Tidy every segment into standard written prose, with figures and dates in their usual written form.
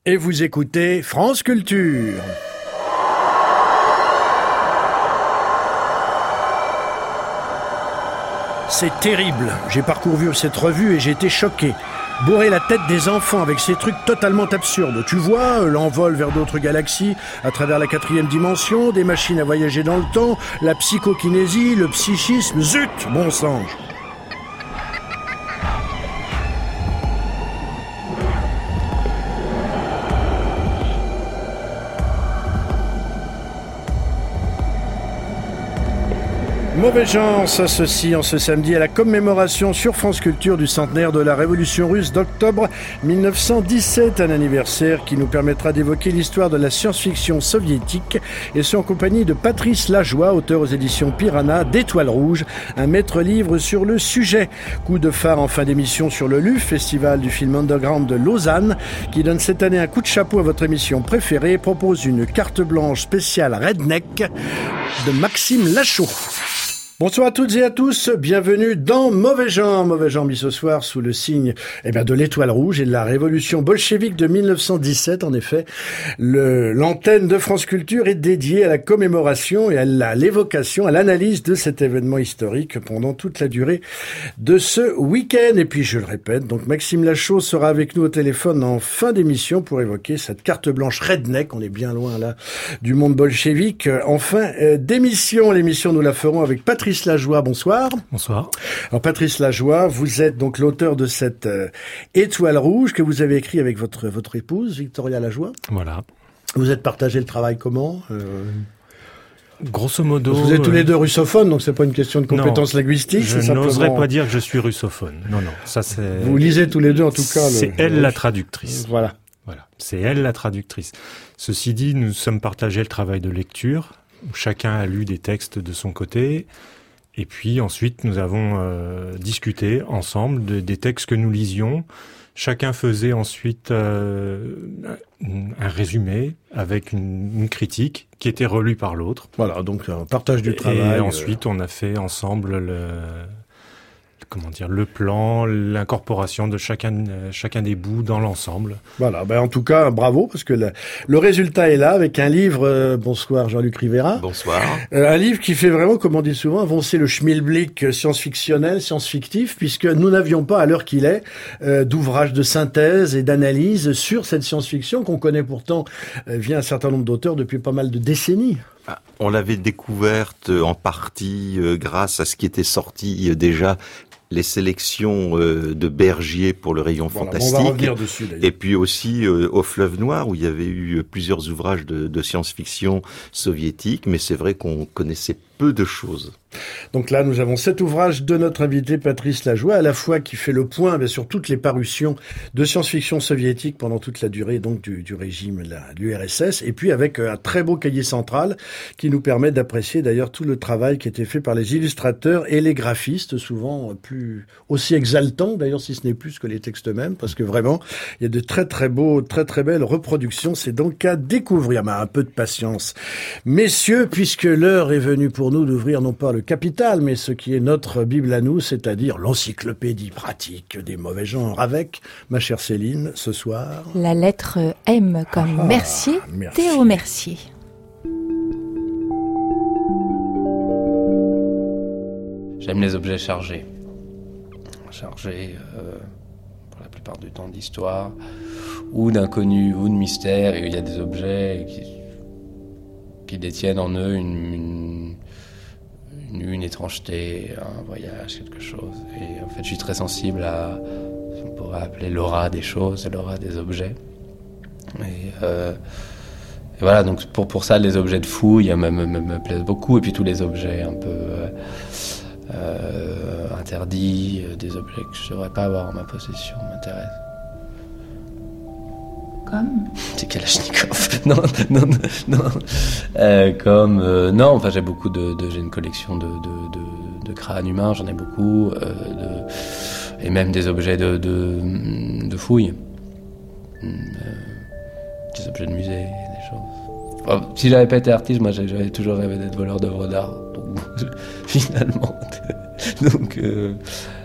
Et vous écoutez France Culture. C'est terrible. J'ai parcouru cette revue et j'ai été choqué. Bourrer la tête des enfants avec ces trucs totalement absurdes. Tu vois, l'envol vers d'autres galaxies à travers la 4e dimension, des machines à voyager dans le temps, la psychokinésie, le psychisme, zut, bon sang. Mauvais genre s'associe en ce samedi à la commémoration sur France Culture du centenaire de la Révolution russe d'octobre 1917, un anniversaire qui nous permettra d'évoquer l'histoire de la science-fiction soviétique, et ce en compagnie de Patrice Lajoie, auteur aux éditions Piranha d'Étoile Rouge, un maître-livre sur le sujet. Coup de phare en fin d'émission sur le LUF, festival du film underground de Lausanne, qui donne cette année un coup de chapeau à votre émission préférée et propose une carte blanche spéciale Redneck de Maxime Lachaud. Bonsoir à toutes et à tous, bienvenue dans Mauvais Genre mis ce soir sous le signe de l'Étoile Rouge et de la révolution bolchevique de 1917. En effet, l'antenne de France Culture est dédiée à la commémoration et à l'évocation, à l'analyse de cet événement historique pendant toute la durée de ce week-end. Et puis je le répète, donc Maxime Lachaud sera avec nous au téléphone en fin d'émission pour évoquer cette carte blanche redneck. On est bien loin là du monde bolchevique. En fin d'émission, l'émission nous la ferons avec Patrice Lajoie, bonsoir. Bonsoir. Alors Patrice Lajoie, vous êtes donc l'auteur de cette Étoile Rouge que vous avez écrit avec votre épouse, Victoria Lajoie. Voilà. Vous êtes partagé le travail comment Grosso modo... Vous êtes tous les deux russophones, donc c'est pas une question de compétences linguistiques. Je n'oserais pas dire que je suis russophone. Non, ça c'est... Vous lisez tous les deux en tout cas. C'est elle la traductrice. Voilà. C'est elle la traductrice. Ceci dit, nous sommes partagés le travail de lecture. Chacun a lu des textes de son côté. Et puis ensuite, nous avons discuté ensemble des textes que nous lisions. Chacun faisait ensuite un résumé avec une critique qui était relue par l'autre. Voilà, donc un partage du travail. Et ensuite, on a fait ensemble le plan, l'incorporation de chacun des bouts dans l'ensemble. Voilà, en tout cas, bravo, parce que le résultat est là, avec un livre, bonsoir Jean-Luc Rivera. Bonsoir. Un livre qui fait vraiment, comme on dit souvent, avancer le schmilblick science-fictionnel, science-fictif, puisque nous n'avions pas, à l'heure qu'il est, d'ouvrages de synthèse et d'analyse sur cette science-fiction qu'on connaît pourtant via un certain nombre d'auteurs depuis pas mal de décennies. On l'avait découverte en partie grâce à ce qui était sorti déjà, les sélections de Bergier pour le rayon fantastique. On va revenir dessus d'ailleurs. Et puis aussi au Fleuve Noir, où il y avait eu plusieurs ouvrages de science-fiction soviétique, mais c'est vrai qu'on connaissait peu de choses. Donc là, nous avons cet ouvrage de notre invité Patrice Lajoie, à la fois qui fait le point sur toutes les parutions de science-fiction soviétique pendant toute la durée donc du régime de l'URSS, et puis avec un très beau cahier central qui nous permet d'apprécier d'ailleurs tout le travail qui a été fait par les illustrateurs et les graphistes, souvent aussi exaltants d'ailleurs, si ce n'est plus que les textes eux-mêmes, parce que vraiment, il y a de très très beaux, très très belles reproductions. C'est donc à découvrir, mais un peu de patience. Messieurs, puisque l'heure est venue pour nous d'ouvrir non pas le capital, mais ce qui est notre Bible à nous, c'est-à-dire l'encyclopédie pratique des mauvais genres, avec, ma chère Céline, ce soir... La lettre M comme Mercier, merci. Théo Mercier. J'aime les objets chargés. Chargés, pour la plupart du temps, d'histoire, ou d'inconnu, ou de mystère, et il y a des objets qui détiennent en eux une étrangeté, un voyage, quelque chose. Et en fait, je suis très sensible à ce qu'on pourrait appeler l'aura des choses, l'aura des objets. Et voilà, donc pour ça, les objets de fouille me plaisent beaucoup. Et puis tous les objets un peu interdits, des objets que je ne devrais pas avoir en ma possession m'intéressent. Comme C'est Kalachnikov. Non. Enfin, j'ai beaucoup j'ai une collection de crânes humains, j'en ai beaucoup, et même des objets de fouille, des objets de musée, des choses. Enfin, si j'avais pas été artiste, moi j'avais toujours rêvé d'être voleur d'œuvres d'art. Donc, finalement,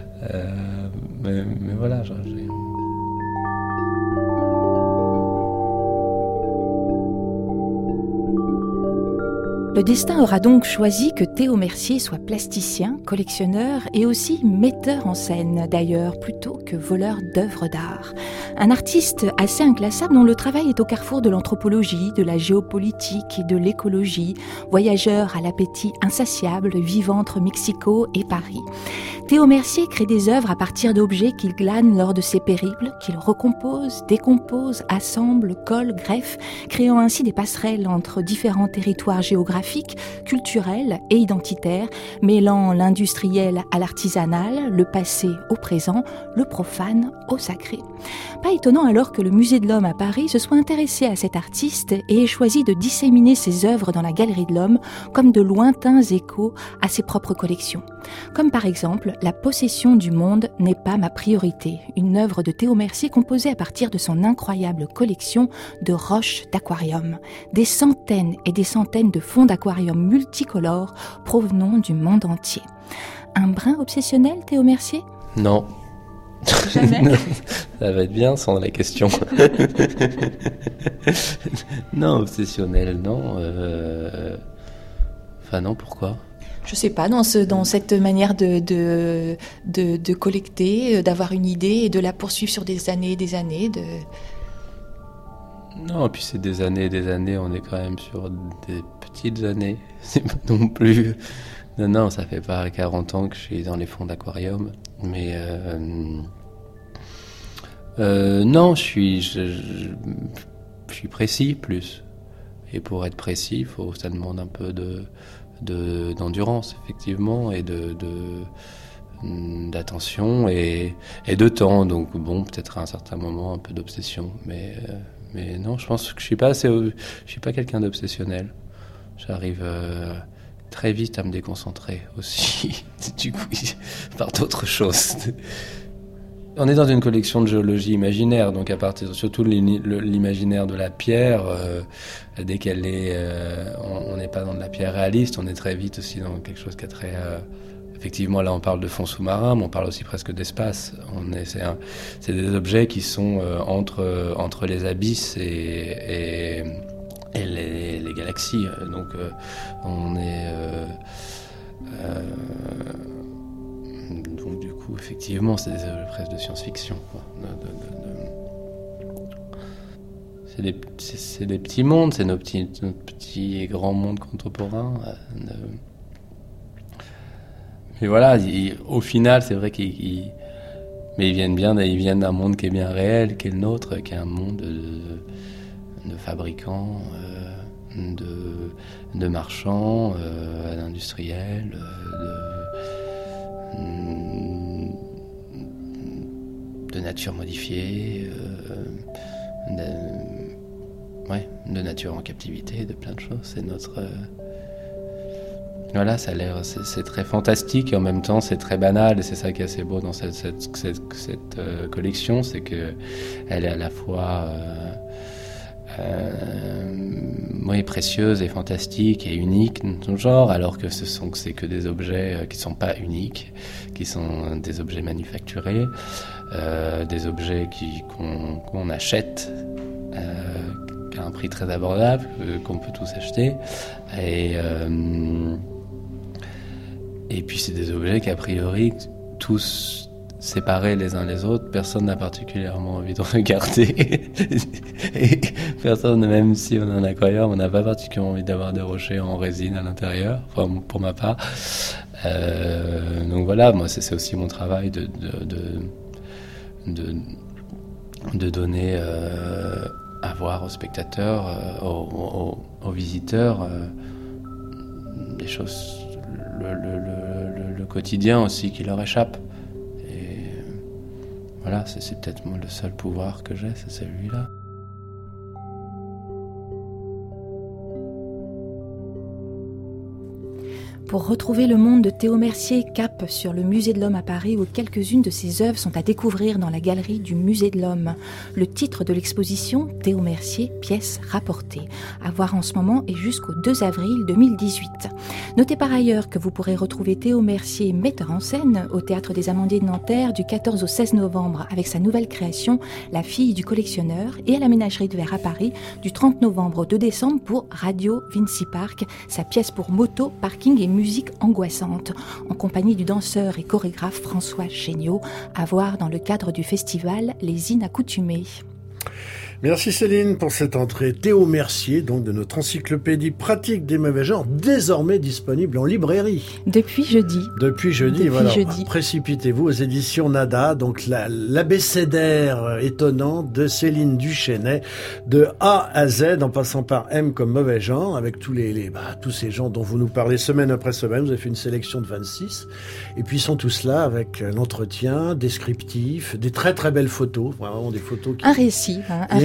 mais voilà, j'ai... Le destin aura donc choisi que Théo Mercier soit plasticien, collectionneur et aussi metteur en scène, d'ailleurs, plutôt que voleur d'œuvres d'art. Un artiste assez inclassable dont le travail est au carrefour de l'anthropologie, de la géopolitique et de l'écologie, voyageur à l'appétit insatiable, vivant entre Mexico et Paris. Théo Mercier crée des œuvres à partir d'objets qu'il glane lors de ses périples, qu'il recompose, décompose, assemble, colle, greffe, créant ainsi des passerelles entre différents territoires géographiques, culturels et identitaires, mêlant l'industriel à l'artisanal, le passé au présent, le profane au sacré. Pas étonnant alors que le Musée de l'Homme à Paris se soit intéressé à cet artiste et ait choisi de disséminer ses œuvres dans la Galerie de l'Homme comme de lointains échos à ses propres collections. Comme par exemple « La possession du monde n'est pas ma priorité », une œuvre de Théo Mercier composée à partir de son incroyable collection de roches d'aquarium. Des centaines et des centaines de fonds d'aquarium multicolores provenant du monde entier. Un brin obsessionnel, Théo Mercier ? Non. Jamais. Non, ça va être bien sans la question. Non, obsessionnel, non. Enfin non, pourquoi ? Je sais pas, dans cette manière de collecter, d'avoir une idée et de la poursuivre sur des années et des années. Non, et puis c'est des années, on est quand même sur des petites années. C'est pas non plus... Non, ça fait pas 40 ans que je suis dans les fonds d'aquarium. Mais non, je suis précis plus. Et pour être précis, ça demande un peu d'endurance, effectivement, et d'attention et de temps. Donc bon, peut-être à un certain moment un peu d'obsession, mais non, je pense que je suis pas quelqu'un d'obsessionnel. J'arrive très vite à me déconcentrer aussi, du coup, par d'autres choses. On est dans une collection de géologie imaginaire, donc à partir surtout l'imaginaire de la pierre, dès qu'elle est, on n'est pas dans de la pierre réaliste, on est très vite aussi dans quelque chose qui est très, effectivement là on parle de fonds sous-marins, mais on parle aussi presque d'espace. C'est des objets qui sont entre les abysses et les galaxies. Donc on est donc du coup effectivement c'est des objets presque de science-fiction, quoi. C'est des petits mondes, c'est nos petits et grands mondes contemporains. Mais voilà, au final c'est vrai qu'ils viennent d'un monde qui est bien réel, qui est le nôtre, qui est un monde de fabricants, de marchands, d'industriels, de nature modifiée, de nature en captivité, de plein de choses. C'est notre... Voilà, ça a l'air... C'est très fantastique et en même temps c'est très banal, et c'est ça qui est assez beau dans cette collection, c'est qu'elle est à la fois... précieuse et fantastique et unique dans son genre, alors que c'est que des objets qui sont pas uniques, qui sont des objets manufacturés, des objets qu'on achète à un prix très abordable, qu'on peut tous acheter, et puis c'est des objets qu'a priori tous séparés les uns les autres, personne n'a particulièrement envie de regarder. Et personne, même si on a un aquarium, on n'a pas particulièrement envie d'avoir des rochers en résine à l'intérieur, enfin pour ma part. Donc voilà, moi c'est aussi mon travail de donner à voir aux spectateurs, aux visiteurs, des choses, le quotidien aussi qui leur échappe. Voilà, c'est peut-être moi le seul pouvoir que j'ai, c'est celui-là. Pour retrouver le monde de Théo Mercier, cap sur le Musée de l'Homme à Paris où quelques-unes de ses œuvres sont à découvrir dans la galerie du Musée de l'Homme. Le titre de l'exposition, Théo Mercier, pièces rapportées. À voir en ce moment et jusqu'au 2 avril 2018. Notez par ailleurs que vous pourrez retrouver Théo Mercier, metteur en scène, au Théâtre des Amandiers de Nanterre du 14 au 16 novembre avec sa nouvelle création, La fille du collectionneur, et à la Ménagerie de Verre à Paris du 30 novembre au 2 décembre pour Radio Vinci Park, sa pièce pour moto, parking et musique angoissante, en compagnie du danseur et chorégraphe François Chéniaud, à voir dans le cadre du festival Les Inaccoutumés. Merci Céline pour cette entrée. Théo Mercier, donc de notre encyclopédie pratique des mauvais genres, désormais disponible en librairie. Depuis jeudi. Voilà. Précipitez-vous aux éditions Nada, donc l'abécédaire étonnant de Céline Duchesnay, de A à Z, en passant par M comme mauvais genre, avec tous ces gens dont vous nous parlez semaine après semaine. Vous avez fait une sélection de 26. Et puis ils sont tous là avec l'entretien descriptif, des très très belles photos, vraiment des photos qui... Un récit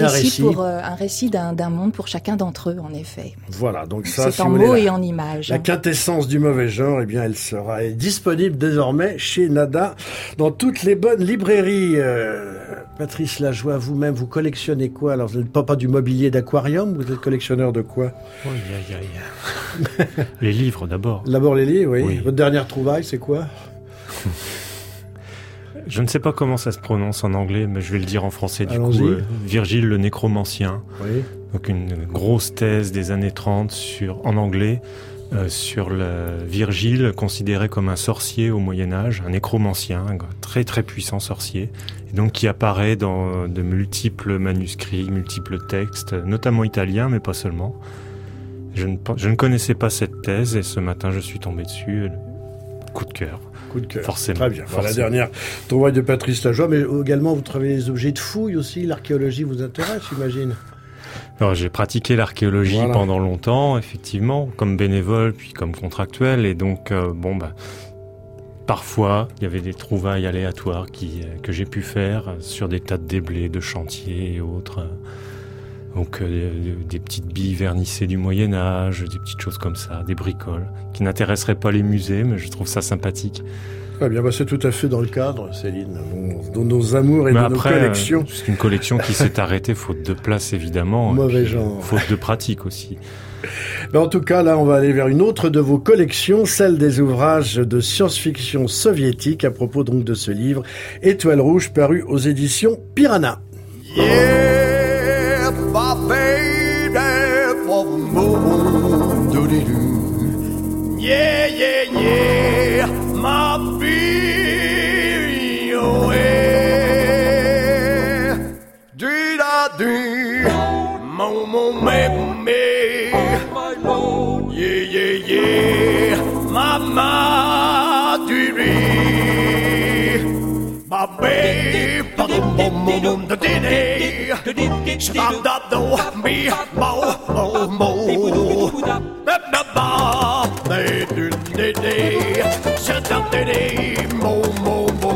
d'un monde pour chacun d'entre eux, en effet. Voilà, donc ça, c'est en mots et en images. La quintessence du mauvais genre, eh bien, elle sera disponible désormais chez Nada dans toutes les bonnes librairies. Patrice Lajoie, vous-même, vous collectionnez quoi? Alors, vous n'êtes pas du mobilier d'aquarium, vous êtes collectionneur de quoi? Les livres d'abord. D'abord les livres, oui. Votre dernière trouvaille, c'est quoi? Je ne sais pas comment ça se prononce en anglais, mais je vais le dire en français du coup. Virgile le Nécromancien. Oui. Donc une grosse thèse des années 30 en anglais sur Virgile considéré comme un sorcier au Moyen-Âge, un nécromancien, un très très puissant sorcier, et donc qui apparaît dans de multiples manuscrits, multiples textes, notamment italiens, mais pas seulement. Je ne connaissais pas cette thèse et ce matin je suis tombé dessus. Coup de cœur. Forcément. Très bien. Voilà, la dernière trouvaille de Patrice Lajoie, mais également vous travaillez les objets de fouille aussi. L'archéologie vous intéresse, j'imagine? Alors, j'ai pratiqué l'archéologie pendant longtemps, effectivement, comme bénévole puis comme contractuel, et donc parfois il y avait des trouvailles aléatoires que j'ai pu faire sur des tas de déblais de chantiers et autres. Donc des petites billes vernissées du Moyen-Âge, des petites choses comme ça, des bricoles, qui n'intéresseraient pas les musées, mais je trouve ça sympathique. Très bien, c'est tout à fait dans le cadre, Céline, de nos amours et de nos collections. C'est une collection qui s'est arrêtée faute de place, évidemment. Mauvais genre. Faute de pratique aussi. Mais en tout cas, là, on va aller vers une autre de vos collections, celle des ouvrages de science-fiction soviétique, à propos donc de ce livre, Étoile rouge, paru aux éditions Piranha. Yeah, my baby for the moon, do-de-doo. Yeah, yeah, yeah, my baby, oh yeah. Do-da-doo, mon baby. Yeah, yeah, yeah, mama, do-dee. My baby, ba-dum-bum-bum, da-dee-dee. Shabba-da-do-me, mo-mo-mo. Ba-ba-ba, da-dee-dee. Shabba-da-dee, mo-mo-mo.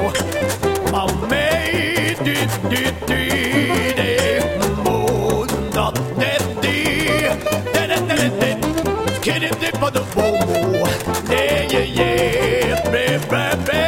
Ma-me, dee-dee-dee-dee. Mo-da-dee-dee. Da-da-da-da-da. Kiddy-dee-ba-da-bo-mo. Yeah, yeah, yeah, baby.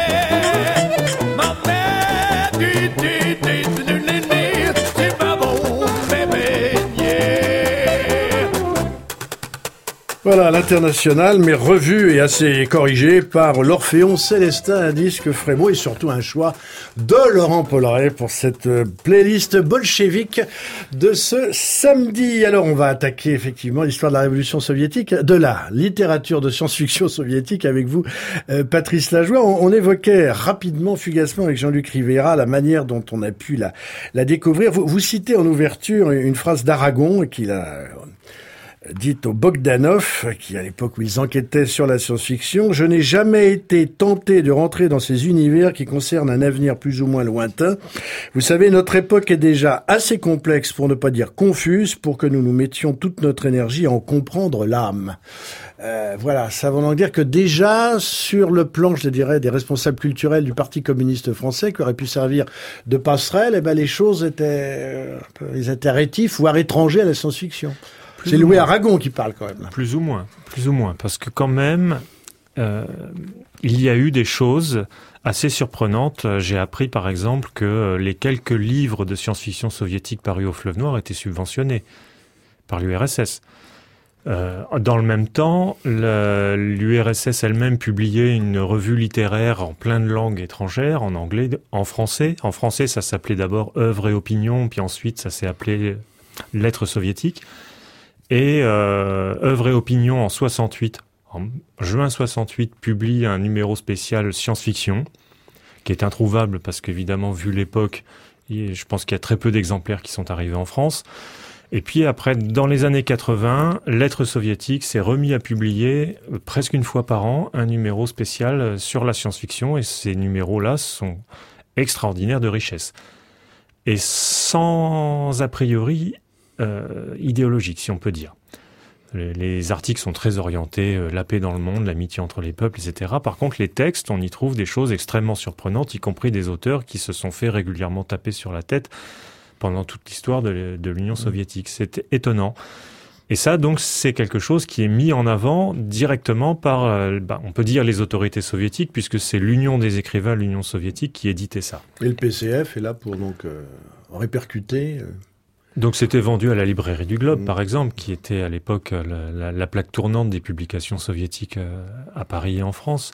Voilà, l'international, mais revu et assez corrigé par l'Orphéon Célestin, un disque Frémaux et surtout un choix de Laurent Polleret pour cette playlist bolchevique de ce samedi. Alors, on va attaquer effectivement l'histoire de la révolution soviétique, de la littérature de science-fiction soviétique avec vous, Patrice Lajoie. On évoquait rapidement, fugacement avec Jean-Luc Rivera la manière dont on a pu la découvrir. Vous citez en ouverture une phrase d'Aragon qu'il a dite au Bogdanov, qui à l'époque où ils enquêtaient sur la science-fiction, « Je n'ai jamais été tenté de rentrer dans ces univers qui concernent un avenir plus ou moins lointain. Vous savez, notre époque est déjà assez complexe, pour ne pas dire confuse, pour que nous nous mettions toute notre énergie à en comprendre l'âme. » Voilà, ça veut donc dire que déjà, sur le plan, je dirais, des responsables culturels du Parti communiste français, qui auraient pu servir de passerelle, les choses étaient rétifs, voire étrangers à la science-fiction. C'est Louis Aragon qui parle quand même. Plus ou moins. plus ou moins, parce que quand même, il y a eu des choses assez surprenantes. J'ai appris par exemple que les quelques livres de science-fiction soviétiques parus au Fleuve Noir étaient subventionnés par l'URSS. Dans le même temps, l'URSS elle-même publiait une revue littéraire en plein de langues étrangères, en anglais, en français. En français, ça s'appelait d'abord Œuvres et Opinions, puis ensuite ça s'est appelé Lettres soviétiques. Et Œuvres et Opinions en 68, en juin 68, publie un numéro spécial science-fiction, qui est introuvable parce qu'évidemment, vu l'époque, je pense qu'il y a très peu d'exemplaires qui sont arrivés en France. Et puis après, dans les années 80, Lettres soviétiques s'est remis à publier presque une fois par an un numéro spécial sur la science-fiction, et ces numéros-là sont extraordinaires de richesse. Et sans a priori idéologique, si on peut dire. Les articles sont très orientés, la paix dans le monde, l'amitié entre les peuples, etc. Par contre, les textes, on y trouve des choses extrêmement surprenantes, y compris des auteurs qui se sont fait régulièrement taper sur la tête pendant toute l'histoire de l'Union soviétique. C'est étonnant. Et ça, donc, c'est quelque chose qui est mis en avant directement par, on peut dire, les autorités soviétiques, puisque c'est l'Union des écrivains, l'Union soviétique, qui éditait ça. Et le PCF est là pour donc répercuter. Donc c'était vendu à la librairie du Globe, par exemple, qui était à l'époque la plaque tournante des publications soviétiques à Paris et en France.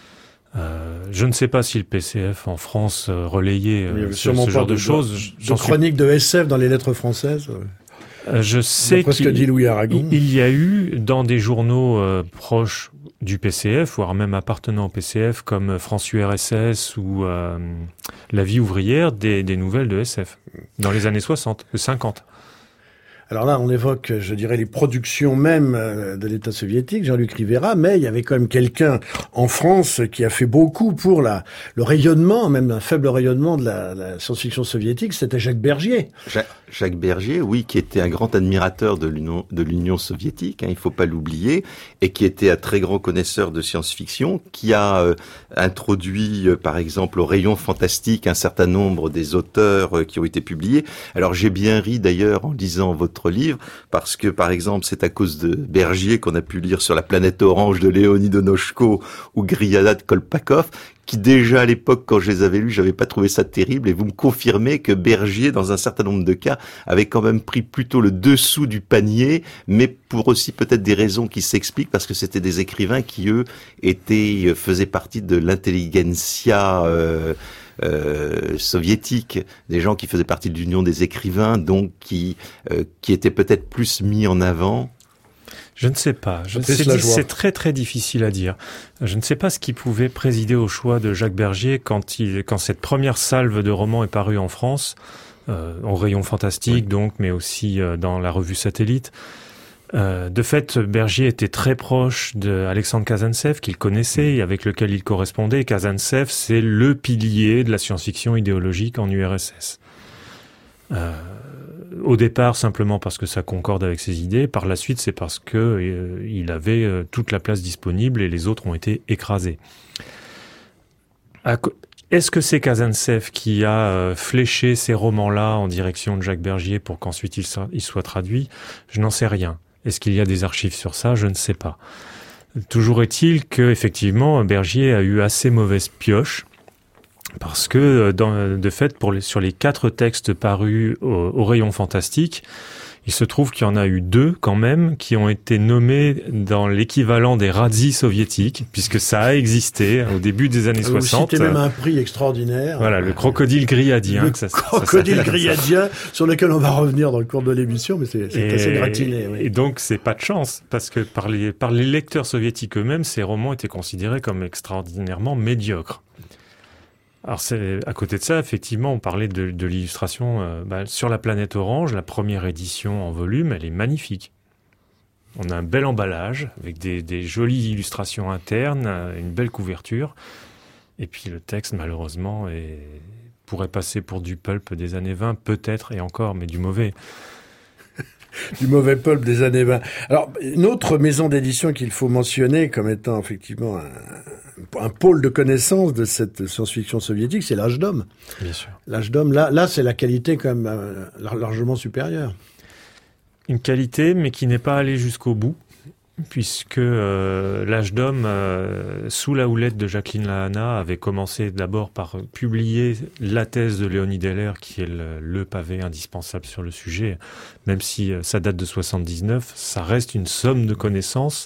Je ne sais pas si le PCF en France relayait ce genre de choses. De chroniques de SF dans les lettres françaises. Je sais qu'il y a eu dans des journaux proches du PCF, voire même appartenant au PCF, comme France URSS ou La Vie ouvrière, des nouvelles de SF, dans les années 60, 50. Alors là, on évoque, je dirais, les productions même de l'État soviétique, Jean-Luc Rivera, mais il y avait quand même quelqu'un en France qui a fait beaucoup pour le rayonnement, même un faible rayonnement de la science-fiction soviétique, c'était Jacques Bergier. Jacques Bergier, oui, qui était un grand admirateur de l'Union soviétique, il faut pas l'oublier, et qui était un très grand connaisseur de science-fiction, qui a introduit, par exemple, au rayon fantastique, un certain nombre des auteurs qui ont été publiés. Alors j'ai bien ri d'ailleurs en lisant votre livre, parce que, par exemple, c'est à cause de Bergier qu'on a pu lire sur La planète orange de Léonid Donoshko ou Griada de Kolpakov, qui déjà à l'époque, quand je les avais lus, j'avais pas trouvé ça terrible, et vous me confirmez que Bergier, dans un certain nombre de cas, avait quand même pris plutôt le dessous du panier, mais pour aussi peut-être des raisons qui s'expliquent, parce que c'était des écrivains qui, eux, faisaient partie de l'intelligentsia soviétique, des gens qui faisaient partie de l'Union des écrivains, donc qui étaient peut-être plus mis en avant. Je ne sais pas. C'est très très difficile à dire. Je ne sais pas ce qui pouvait présider au choix de Jacques Bergier quand cette première salve de romans est parue en France, au rayon fantastique donc, mais aussi dans la revue Satellite. De fait, Bergier était très proche d'Alexandre Kazantsev, qu'il connaissait et avec lequel il correspondait. Kazantsev, c'est le pilier de la science-fiction idéologique en URSS. Au départ, simplement parce que ça concorde avec ses idées. Par la suite, c'est parce que il avait toute la place disponible et les autres ont été écrasés. Est-ce que c'est Kazantsev qui a fléché ces romans-là en direction de Jacques Bergier pour qu'ensuite ils soient traduits ? Je n'en sais rien. Est-ce qu'il y a des archives sur ça ? Je ne sais pas. Toujours est-il que, effectivement, Bergier a eu assez mauvaise pioche, parce que, de fait, sur les 4 textes parus au rayon fantastique, il se trouve qu'il y en a eu 2, quand même, qui ont été nommés dans l'équivalent des Razzies soviétiques, puisque ça a existé au début des années 60. C'était même un prix extraordinaire. Voilà, le crocodile grilladien. Le crocodile grilladien, sur lequel on va revenir dans le cours de l'émission, mais c'est assez gratiné. Oui. Et donc, c'est pas de chance, parce que par les lecteurs soviétiques eux-mêmes, ces romans étaient considérés comme extraordinairement médiocres. Alors à côté de ça, effectivement, on parlait de l'illustration sur La planète orange, la première édition en volume, elle est magnifique. On a un bel emballage avec des jolies illustrations internes, une belle couverture, et puis le texte, malheureusement, pourrait passer pour du pulp des années 20, peut-être, et encore, mais du mauvais. Du mauvais pulp des années 20. Alors, une autre maison d'édition qu'il faut mentionner comme étant effectivement un pôle de connaissance de cette science-fiction soviétique, c'est L'Âge d'Homme. Bien sûr. L'Âge d'Homme, là, c'est la qualité quand même largement supérieure. Une qualité, mais qui n'est pas allée jusqu'au bout. puisque l'Âge d'homme, sous la houlette de Jacqueline Lahana, avait commencé d'abord par publier la thèse de Léonide Heller, qui est le pavé indispensable sur le sujet. Même si ça date de 79, ça reste une somme de connaissances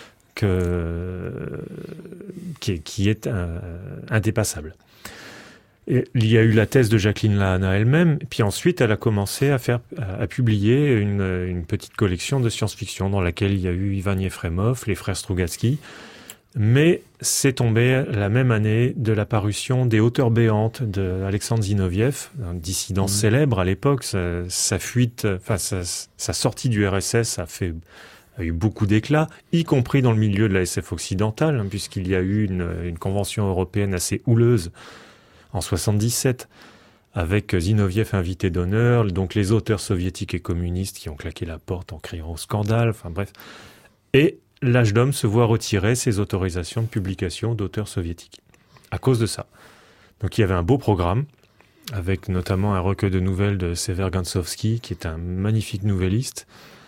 qui est indépassable. Et il y a eu la thèse de Jacqueline Lahana elle-même, puis ensuite elle a commencé à publier une petite collection de science-fiction dans laquelle il y a eu Ivan Yefremov, les frères Strugatsky, mais c'est tombé la même année de la parution des Hauteurs béantes d'Alexandre Zinoviev, un dissident célèbre à l'époque. Sa fuite, sa sortie du RSS a eu beaucoup d'éclat, y compris dans le milieu de la SF occidentale, puisqu'il y a eu une convention européenne assez houleuse en 77, avec Zinoviev invité d'honneur, donc les auteurs soviétiques et communistes qui ont claqué la porte en criant au scandale, enfin bref. Et l'Âge d'homme se voit retirer ses autorisations de publication d'auteurs soviétiques, à cause de ça. Donc il y avait un beau programme, avec notamment un recueil de nouvelles de Sever Gansovski, qui est un magnifique nouvelliste,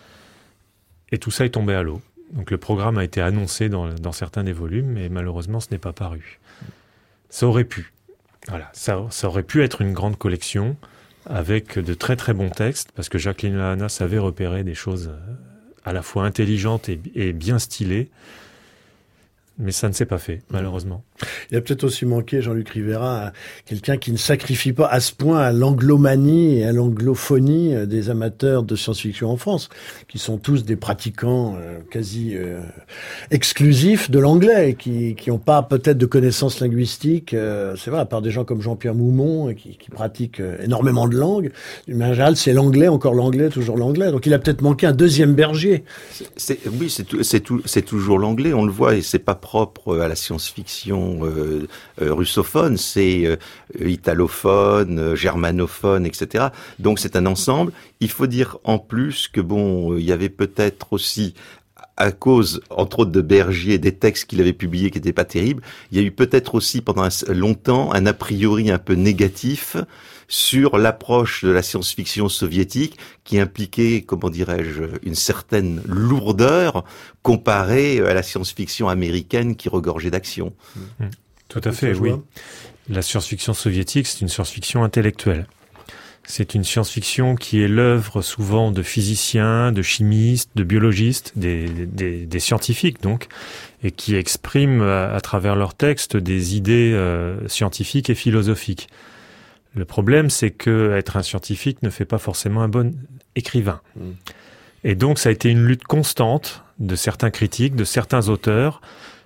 et tout ça est tombé à l'eau. Donc le programme a été annoncé dans certains des volumes, mais malheureusement ce n'est pas paru. Ça aurait pu. Voilà, ça aurait pu être une grande collection avec de très très bons textes, parce que Jacqueline Lahana savait repérer des choses à la fois intelligentes et bien stylées, mais ça ne s'est pas fait, malheureusement. Il a peut-être aussi manqué, Jean-Luc Rivera, quelqu'un qui ne sacrifie pas à ce point à l'anglomanie et à l'anglophonie des amateurs de science-fiction en France, qui sont tous des pratiquants quasi exclusifs de l'anglais, et qui n'ont pas peut-être de connaissances linguistiques, c'est vrai, à part des gens comme Jean-Pierre Moumont, qui pratiquent énormément de langues. Mais en général, c'est l'anglais, encore l'anglais, toujours l'anglais. Donc il a peut-être manqué un deuxième berger. C'est toujours l'anglais, on le voit, et c'est pas propre à la science-fiction russophone, c'est italophone, germanophone, etc. Donc c'est un ensemble. Il faut dire en plus que il y avait peut-être aussi, à cause, entre autres, de Bergier, des textes qu'il avait publiés qui n'étaient pas terribles, il y a eu peut-être aussi pendant longtemps un a priori un peu négatif sur l'approche de la science-fiction soviétique qui impliquait, comment dirais-je, une certaine lourdeur comparée à la science-fiction américaine qui regorgeait d'action. Tout à fait, oui. La science-fiction soviétique, c'est une science-fiction intellectuelle. C'est une science-fiction qui est l'œuvre souvent de physiciens, de chimistes, de biologistes, des scientifiques donc, et qui expriment à travers leurs textes des idées scientifiques et philosophiques. Le problème, c'est que être un scientifique ne fait pas forcément un bon écrivain. Et donc, ça a été une lutte constante de certains critiques, de certains auteurs,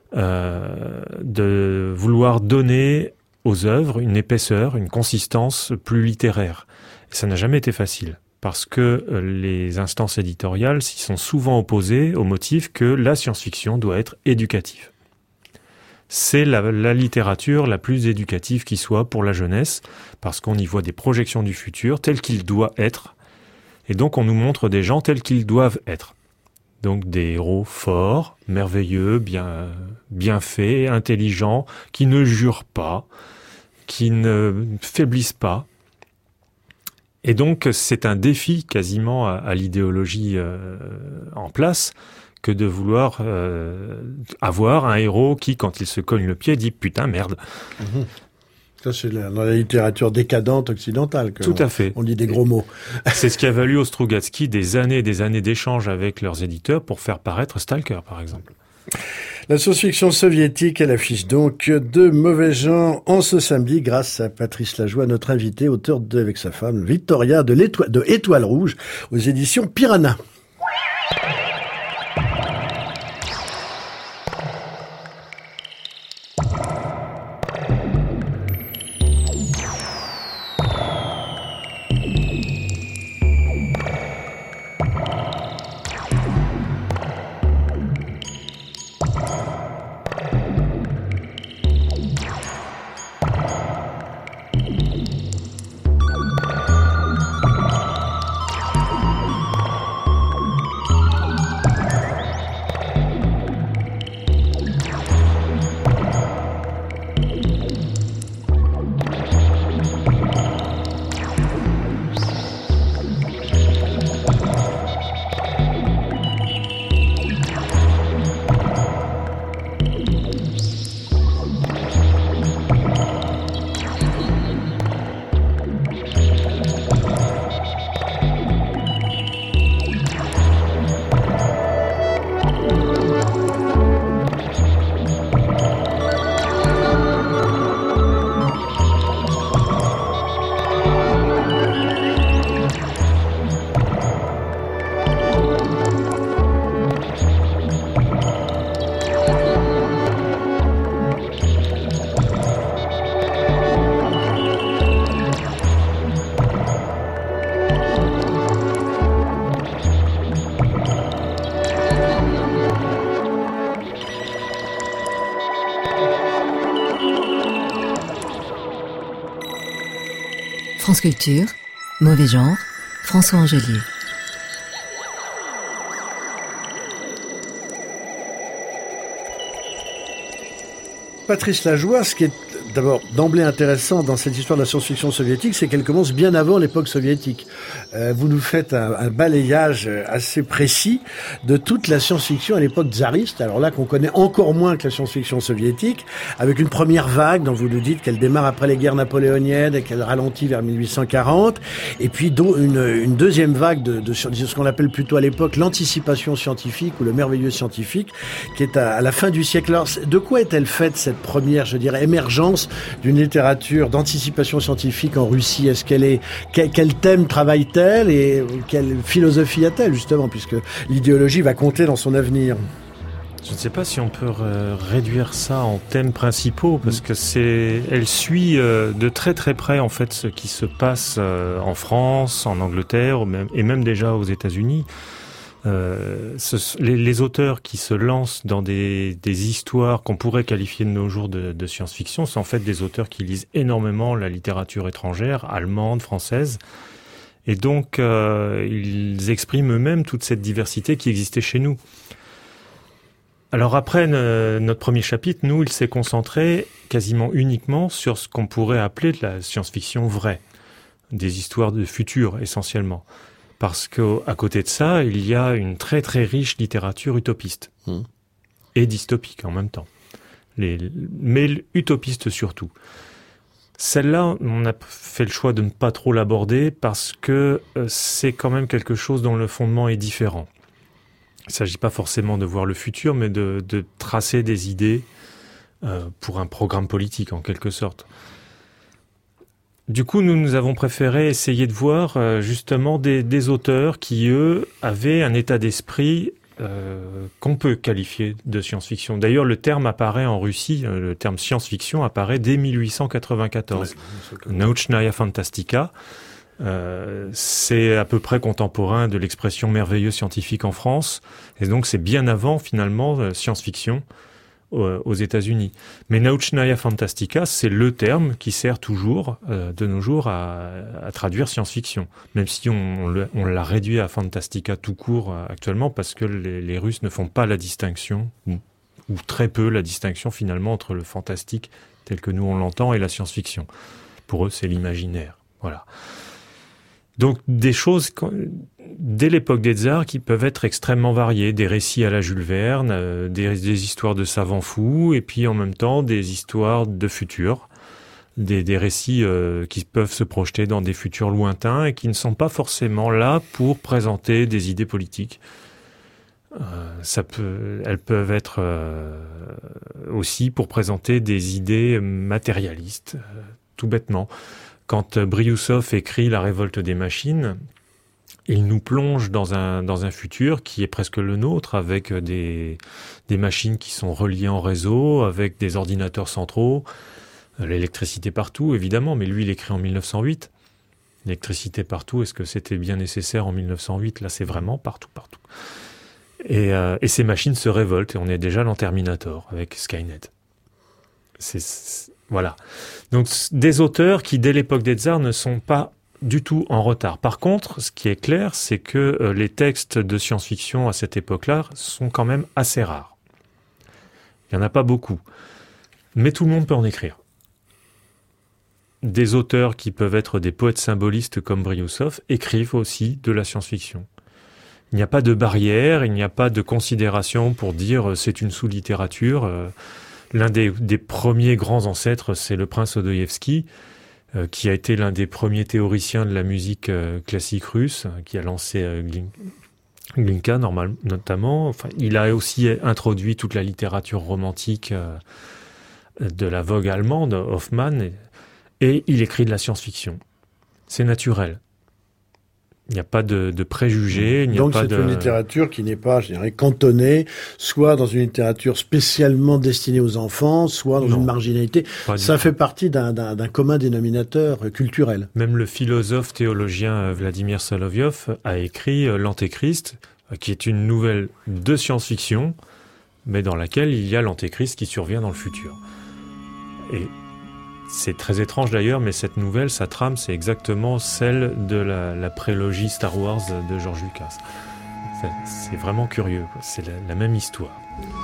de vouloir donner aux œuvres une épaisseur, une consistance plus littéraire. Et ça n'a jamais été facile, parce que les instances éditoriales s'y sont souvent opposées au motif que la science-fiction doit être éducative. C'est la littérature la plus éducative qui soit pour la jeunesse, parce qu'on y voit des projections du futur tel qu'il doit être, et donc on nous montre des gens tels qu'ils doivent être. Donc des héros forts, merveilleux, bien faits, intelligents, qui ne jurent pas, qui ne faiblissent pas. Et donc c'est un défi quasiment à l'idéologie en place, que de vouloir avoir un héros qui, quand il se cogne le pied, dit « putain, merde ». Ça, c'est dans la littérature décadente occidentale. Tout à fait. On dit des gros mots. C'est ce qui a valu aux Strugatsky des années et des années d'échanges avec leurs éditeurs pour faire paraître Stalker, par exemple. La science-fiction soviétique, elle affiche donc de mauvais gens en ce samedi grâce à Patrice Lajoie, notre invité, auteur avec sa femme Victoria de Étoile Rouge aux éditions Piranha. France Culture, Mauvais genre, François Angelier. Patrice Lajoie, ce qui est d'abord d'emblée intéressant dans cette histoire de la science-fiction soviétique, c'est qu'elle commence bien avant l'époque soviétique. Vous nous faites un balayage assez précis de toute la science-fiction à l'époque tsariste, alors là qu'on connaît encore moins que la science-fiction soviétique, avec une première vague dont vous nous dites qu'elle démarre après les guerres napoléoniennes et qu'elle ralentit vers 1840, et puis une deuxième vague de ce qu'on appelle plutôt à l'époque l'anticipation scientifique ou le merveilleux scientifique, qui est à la fin du siècle. Alors, de quoi est-elle faite cette première, je dirais, émergence d'une littérature d'anticipation scientifique en Russie? Est-ce quel thème travaille-t-elle et quelle philosophie a-t-elle, justement, puisque l'idéologie va compter dans son avenir? Je ne sais pas si on peut réduire ça en thèmes principaux, parce que elle suit de très très près en fait ce qui se passe en France, en Angleterre et même déjà aux États-Unis. Les auteurs qui se lancent dans des histoires qu'on pourrait qualifier de nos jours de science-fiction sont en fait des auteurs qui lisent énormément la littérature étrangère, allemande, française, et donc ils expriment eux-mêmes toute cette diversité qui existait chez nous. Alors après notre premier chapitre, nous, il s'est concentré quasiment uniquement sur ce qu'on pourrait appeler de la science-fiction vraie, des histoires de futur essentiellement. Parce qu'à côté de ça, il y a une très très riche littérature utopiste et dystopique en même temps, mais utopiste surtout. Celle-là, on a fait le choix de ne pas trop l'aborder parce que c'est quand même quelque chose dont le fondement est différent. Il ne s'agit pas forcément de voir le futur, mais de tracer des idées pour un programme politique en quelque sorte. Du coup, nous avons préféré essayer de voir justement des auteurs qui, eux, avaient un état d'esprit qu'on peut qualifier de science-fiction. D'ailleurs, le terme apparaît en Russie, le terme science-fiction apparaît dès 1814. Nautchnaya fantastika, c'est à peu près contemporain de l'expression merveilleux scientifique en France, et donc c'est bien avant finalement science-fiction aux États-Unis. Mais Nautchnaya fantastika, c'est le terme qui sert toujours de nos jours à traduire science-fiction, même si on l'a réduit à fantastika tout court actuellement, parce que les Russes ne font pas la distinction, ou très peu la distinction finalement entre le fantastique tel que nous on l'entend et la science-fiction. Pour eux, c'est l'imaginaire. Voilà. Donc des choses, dès l'époque des tsars, qui peuvent être extrêmement variées, des récits à la Jules Verne, des histoires de savants fous, et puis en même temps des histoires de futur, des récits qui peuvent se projeter dans des futurs lointains et qui ne sont pas forcément là pour présenter des idées politiques. Elles peuvent être aussi pour présenter des idées matérialistes, tout bêtement. Quand Briousov écrit La révolte des machines, il nous plonge dans un futur qui est presque le nôtre, avec des machines qui sont reliées en réseau, avec des ordinateurs centraux, l'électricité partout, évidemment, mais lui, il écrit en 1908. L'électricité partout, est-ce que c'était bien nécessaire en 1908? Là, c'est vraiment partout. Et ces machines se révoltent, et on est déjà dans Terminator, avec Skynet. Voilà. Donc, des auteurs qui, dès l'époque des tsars, ne sont pas du tout en retard. Par contre, ce qui est clair, c'est que les textes de science-fiction à cette époque-là sont quand même assez rares. Il n'y en a pas beaucoup. Mais tout le monde peut en écrire. Des auteurs qui peuvent être des poètes symbolistes comme Briousov écrivent aussi de la science-fiction. Il n'y a pas de barrière, il n'y a pas de considération pour dire c'est une sous-littérature. L'un des premiers grands ancêtres, c'est le prince Odoïevski, qui a été l'un des premiers théoriciens de la musique classique russe, qui a lancé Glinka notamment. Enfin, il a aussi introduit toute la littérature romantique de la vogue allemande, Hoffmann, et il écrit de la science-fiction. C'est naturel. Il n'y a pas de préjugés. Donc c'est une littérature qui n'est pas, je dirais, cantonnée, soit dans une littérature spécialement destinée aux enfants, soit dans une marginalité. Ça fait partie d'un commun dénominateur culturel. Même le philosophe théologien Vladimir Solovyov a écrit L'Antéchrist, qui est une nouvelle de science-fiction, mais dans laquelle il y a l'Antéchrist qui survient dans le futur. Et C'est très étrange d'ailleurs, mais cette nouvelle, sa trame, c'est exactement celle de la prélogie Star Wars de George Lucas. C'est vraiment curieux, quoi. C'est la même histoire.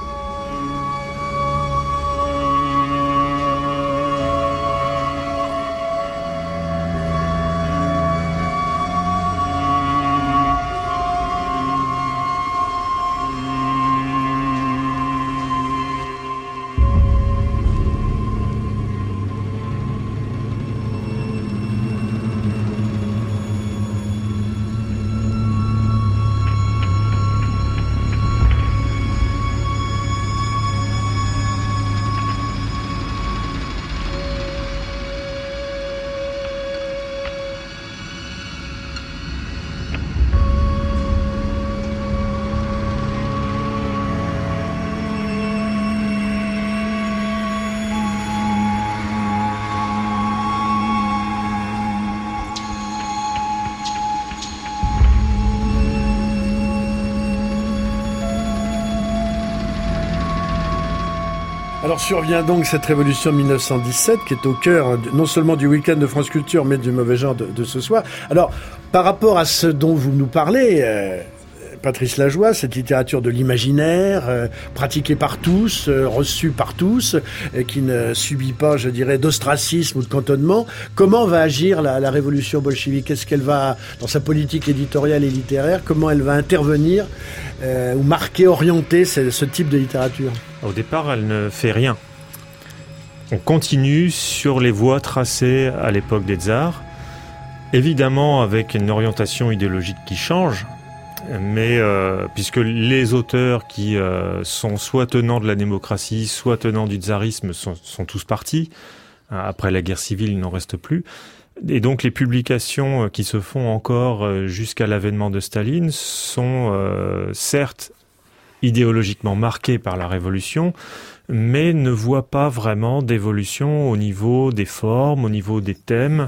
Alors survient donc cette révolution de 1917 qui est au cœur non seulement du week-end de France Culture mais du mauvais genre de ce soir. Alors par rapport à ce dont vous nous parlez, Patrice Lajoie, cette littérature de l'imaginaire, pratiquée par tous, reçue par tous, qui ne subit pas, je dirais, d'ostracisme ou de cantonnement, comment va agir la révolution bolchevique? Est-ce qu'elle va, dans sa politique éditoriale et littéraire, comment elle va intervenir ou marquer, orienter ce type de littérature? Au départ, elle ne fait rien. On continue sur les voies tracées à l'époque des tsars, évidemment avec une orientation idéologique qui change, mais puisque les auteurs qui sont soit tenants de la démocratie, soit tenants du tsarisme sont tous partis. Après la guerre civile, il n'en reste plus. Et donc les publications qui se font encore jusqu'à l'avènement de Staline sont certes idéologiquement marquées par la Révolution, mais ne voient pas vraiment d'évolution au niveau des formes, au niveau des thèmes.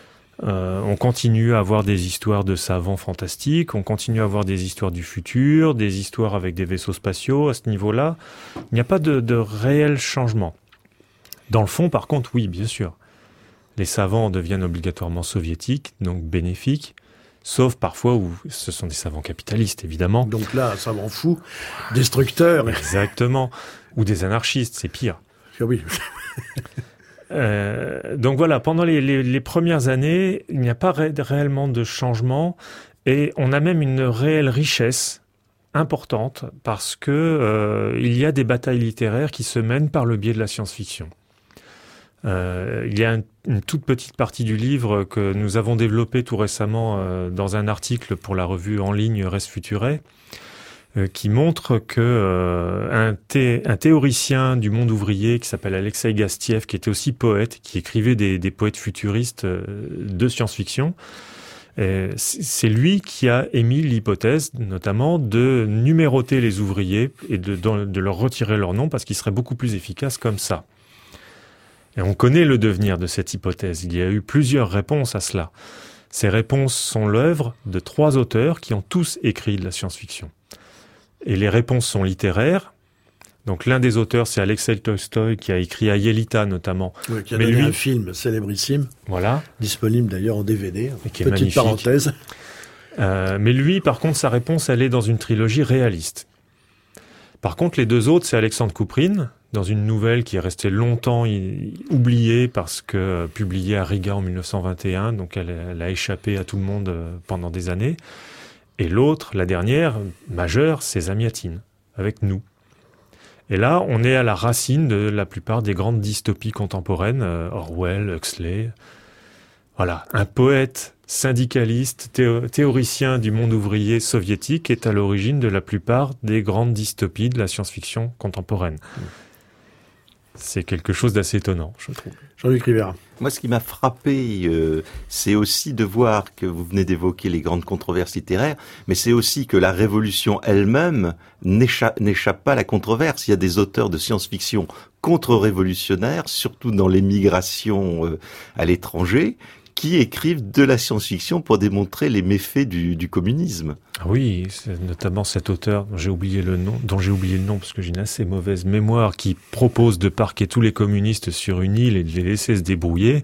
On continue à avoir des histoires de savants fantastiques, on continue à avoir des histoires du futur, des histoires avec des vaisseaux spatiaux. À ce niveau-là, il n'y a pas de réel changement. Dans le fond, par contre, oui, bien sûr. Les savants deviennent obligatoirement soviétiques, donc bénéfiques, sauf parfois où ce sont des savants capitalistes, évidemment. Donc là, savant fou, destructeur. Exactement. Ou des anarchistes, c'est pire. Oui. Donc voilà, pendant les premières années, il n'y a pas réellement de changement et on a même une réelle richesse importante parce que il y a des batailles littéraires qui se mènent par le biais de la science-fiction. Il y a une toute petite partie du livre que nous avons développé tout récemment dans un article pour la revue en ligne Res Futurae, qui montre que un théoricien du monde ouvrier qui s'appelle Alexei Gastiev, qui était aussi poète, qui écrivait des poètes futuristes de science-fiction, c'est lui qui a émis l'hypothèse, notamment, de numéroter les ouvriers et de leur retirer leur nom parce qu'ils seraient beaucoup plus efficaces comme ça. Et on connaît le devenir de cette hypothèse. Il y a eu plusieurs réponses à cela. Ces réponses sont l'œuvre de 3 auteurs qui ont tous écrit de la science-fiction. Et les réponses sont littéraires. Donc l'un des auteurs, c'est Alexei Tolstoï, qui a écrit Aïelita notamment. Oui, qui a donné un film célébrissime, voilà, disponible d'ailleurs en DVD. Et qui est petite magnifique. Parenthèse. Mais lui, par contre, sa réponse, elle est dans une trilogie réaliste. Par contre, les 2 autres, c'est Alexandre Kouprine, dans une nouvelle qui est restée longtemps oubliée parce que publiée à Riga en 1921, donc elle a échappé à tout le monde pendant des années. Et l'autre, la dernière, majeure, c'est Zamiatine, avec nous. Et là, on est à la racine de la plupart des grandes dystopies contemporaines, Orwell, Huxley. Voilà, un poète syndicaliste, théoricien du monde ouvrier soviétique est à l'origine de la plupart des grandes dystopies de la science-fiction contemporaine. C'est quelque chose d'assez étonnant, je trouve. Jean-Luc Rivera. Moi, ce qui m'a frappé, c'est aussi de voir que vous venez d'évoquer les grandes controverses littéraires, mais c'est aussi que la révolution elle-même n'échappe pas à la controverse. Il y a des auteurs de science-fiction contre-révolutionnaires, surtout dans l'émigration à l'étranger, qui écrivent de la science-fiction pour démontrer les méfaits du communisme. Oui, c'est notamment cet auteur dont j'ai oublié le nom parce que j'ai une assez mauvaise mémoire, qui propose de parquer tous les communistes sur une île et de les laisser se débrouiller.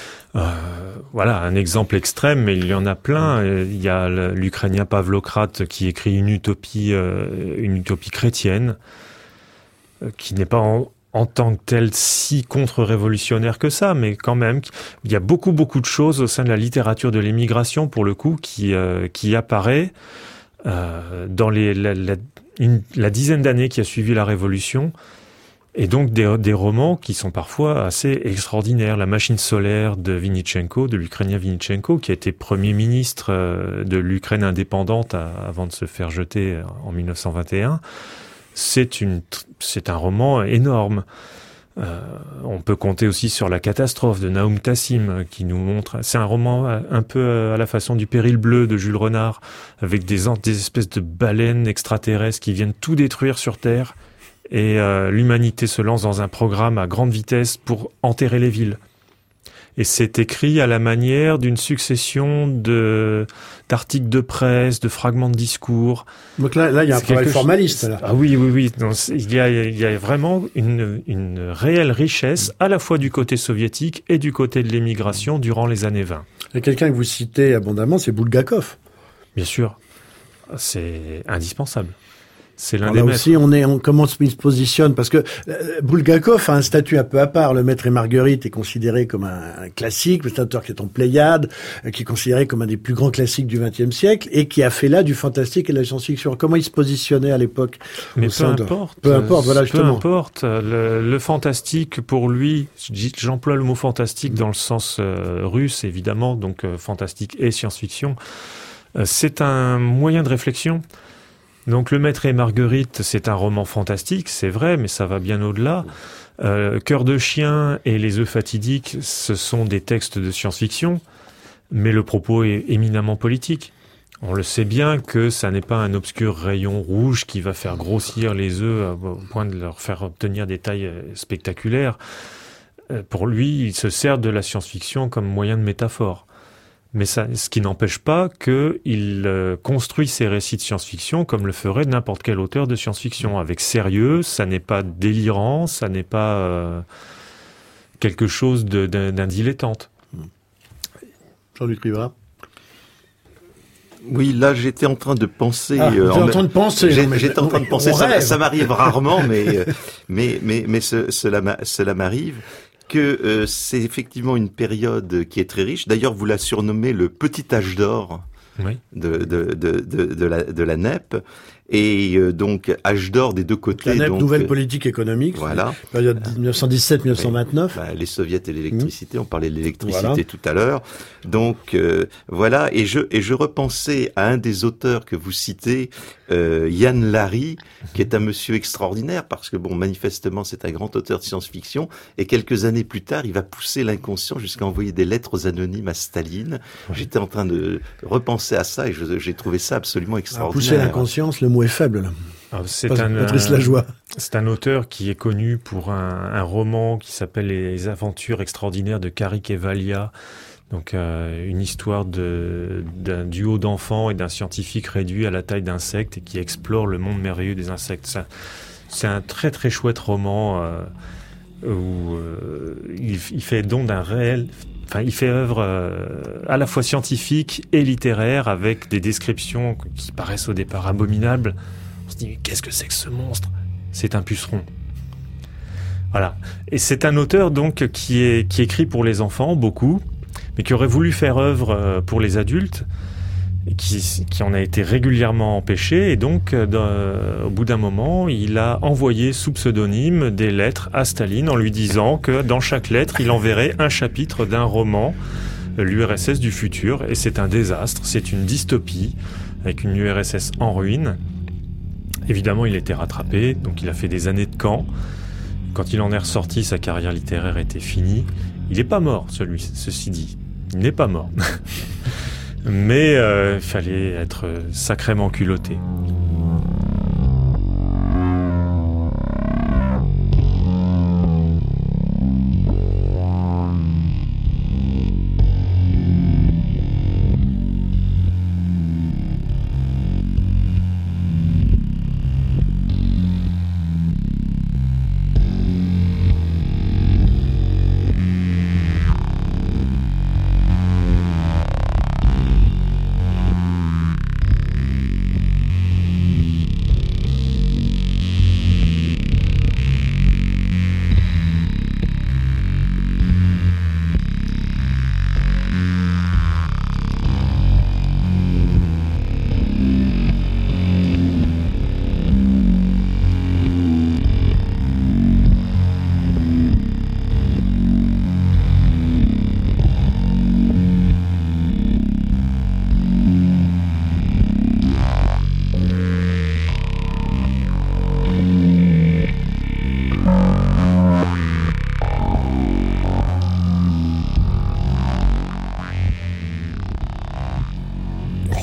Voilà, un exemple extrême, mais il y en a plein. Il y a l'Ukrainien Pavlocrate qui écrit une utopie chrétienne, qui n'est pas en tant que telle si contre-révolutionnaire que ça, mais quand même, il y a beaucoup de choses au sein de la littérature de l'émigration, pour le coup, qui apparaît dans la dizaine d'années qui a suivi la Révolution, et donc des romans qui sont parfois assez extraordinaires. La machine solaire de Vinnytchenko, de l'Ukrainien Vinnytchenko, qui a été Premier ministre de l'Ukraine indépendante avant de se faire jeter en 1921. C'est un roman énorme. On peut compter aussi sur La catastrophe de Naoum Tassim, qui nous montre... C'est un roman un peu à la façon du Péril bleu de Jules Renard, avec des espèces de baleines extraterrestres qui viennent tout détruire sur Terre, et l'humanité se lance dans un programme à grande vitesse pour enterrer les villes. Et c'est écrit à la manière d'une succession d'articles de presse, de fragments de discours. Donc là, il y a un travail formaliste. Là. Ah oui. Donc, il y a vraiment une réelle richesse, à la fois du côté soviétique et du côté de l'émigration durant les années 20. Il y a quelqu'un que vous citez abondamment, c'est Bulgakov. Bien sûr. C'est indispensable. C'est l'un Alors des là maîtres. aussi, comment il se positionne, parce que Bulgakov a un statut un peu à part. Le Maître et Marguerite est considéré comme un classique, c'est un auteur qui est en Pléiade, qui est considéré comme un des plus grands classiques du XXe siècle, et qui a fait là du fantastique et de la science-fiction. Comment il se positionnait à l'époque? Mais peu importe, voilà, justement. Peu importe. Le fantastique, pour lui, j'emploie le mot fantastique dans le sens russe, évidemment, donc fantastique et science-fiction. C'est un moyen de réflexion. Donc Le Maître et Marguerite, c'est un roman fantastique, c'est vrai, mais ça va bien au-delà. Cœur de chien et Les œufs fatidiques, ce sont des textes de science-fiction, mais le propos est éminemment politique. On le sait bien que ça n'est pas un obscur rayon rouge qui va faire grossir les œufs au point de leur faire obtenir des tailles spectaculaires. Pour lui, il se sert de la science-fiction comme moyen de métaphore. Mais ce qui n'empêche pas qu'il construit ses récits de science-fiction comme le ferait n'importe quel auteur de science-fiction, avec sérieux. Ça n'est pas délirant, ça n'est pas quelque chose d'un dilettante. Jean-Luc Rivard. Oui, là, j'étais en train de penser. J'étais en train de penser. Ça m'arrive rarement, mais cela m'arrive. Que c'est effectivement une période qui est très riche. D'ailleurs, vous la surnommez le petit âge d'or de la NEP. Et donc, âge d'or des deux côtés. La NEP, donc, nouvelle politique économique. Voilà. Période 1917-1929. Les soviets et l'électricité. On parlait de l'électricité tout à l'heure. Donc, voilà. Et je repensais à un des auteurs que vous citez, Yann Larry, qui est un monsieur extraordinaire parce que manifestement, c'est un grand auteur de science-fiction. Et quelques années plus tard, il va pousser l'inconscient jusqu'à envoyer des lettres anonymes à Staline. J'étais en train de repenser à ça et j'ai trouvé ça absolument extraordinaire. Pousser l'inconscience, le mot est faible, là. C'est un auteur qui est connu pour un roman qui s'appelle Les aventures extraordinaires de Karik et Valia. Donc une histoire d'un duo d'enfants et d'un scientifique réduit à la taille d'insectes et qui explore le monde merveilleux des insectes. C'est un très très chouette roman où il fait don d'un réel... Enfin, il fait œuvre à la fois scientifique et littéraire avec des descriptions qui paraissent au départ abominables. On se dit, mais qu'est-ce que c'est que ce monstre? C'est un puceron. Voilà. Et c'est un auteur donc qui écrit pour les enfants, beaucoup, mais qui aurait voulu faire œuvre pour les adultes, et qui en a été régulièrement empêché. Et donc, au bout d'un moment, il a envoyé sous pseudonyme des lettres à Staline en lui disant que dans chaque lettre, il enverrait un chapitre d'un roman, l'URSS du futur. Et c'est un désastre, c'est une dystopie, avec une URSS en ruine. Évidemment, il a été rattrapé, donc il a fait des années de camp. Quand il en est ressorti, sa carrière littéraire était finie. Il n'est pas mort, ceci dit. Il n'est pas mort. Mais il fallait être sacrément culotté.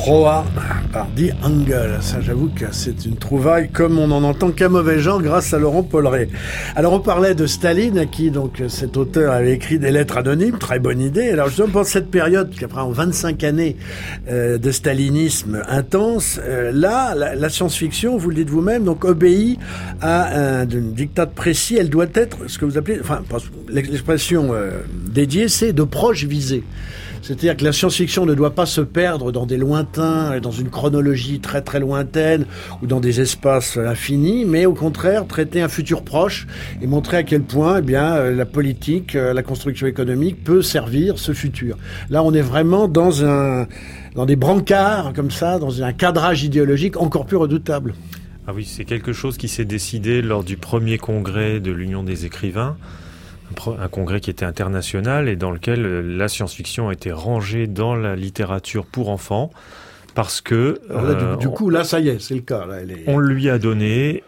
Proa par Die Engel. Ça, j'avoue que c'est une trouvaille comme on n'en entend qu'un mauvais genre grâce à Laurent Polleret. Alors, on parlait de Staline, à qui donc cet auteur avait écrit des lettres anonymes. Très bonne idée. Alors, justement, pendant cette période, qu'après 25 années de stalinisme intense, là, la science-fiction, vous le dites vous-même, donc obéit à un diktat précis. Elle doit être ce que vous appelez, enfin, l'expression dédiée, c'est de proche visée. C'est-à-dire que la science-fiction ne doit pas se perdre dans des lointains, dans une chronologie très très lointaine ou dans des espaces infinis, mais au contraire traiter un futur proche et montrer à quel point la politique, la construction économique peut servir ce futur. Là, on est vraiment dans des brancards comme ça, dans un cadrage idéologique encore plus redoutable. Ah oui, c'est quelque chose qui s'est décidé lors du premier congrès de l'Union des écrivains. Un congrès qui était international et dans lequel la science-fiction a été rangée dans la littérature pour enfants parce que... Alors là, du coup, là, ça y est, c'est le cas. Là, on lui a donné,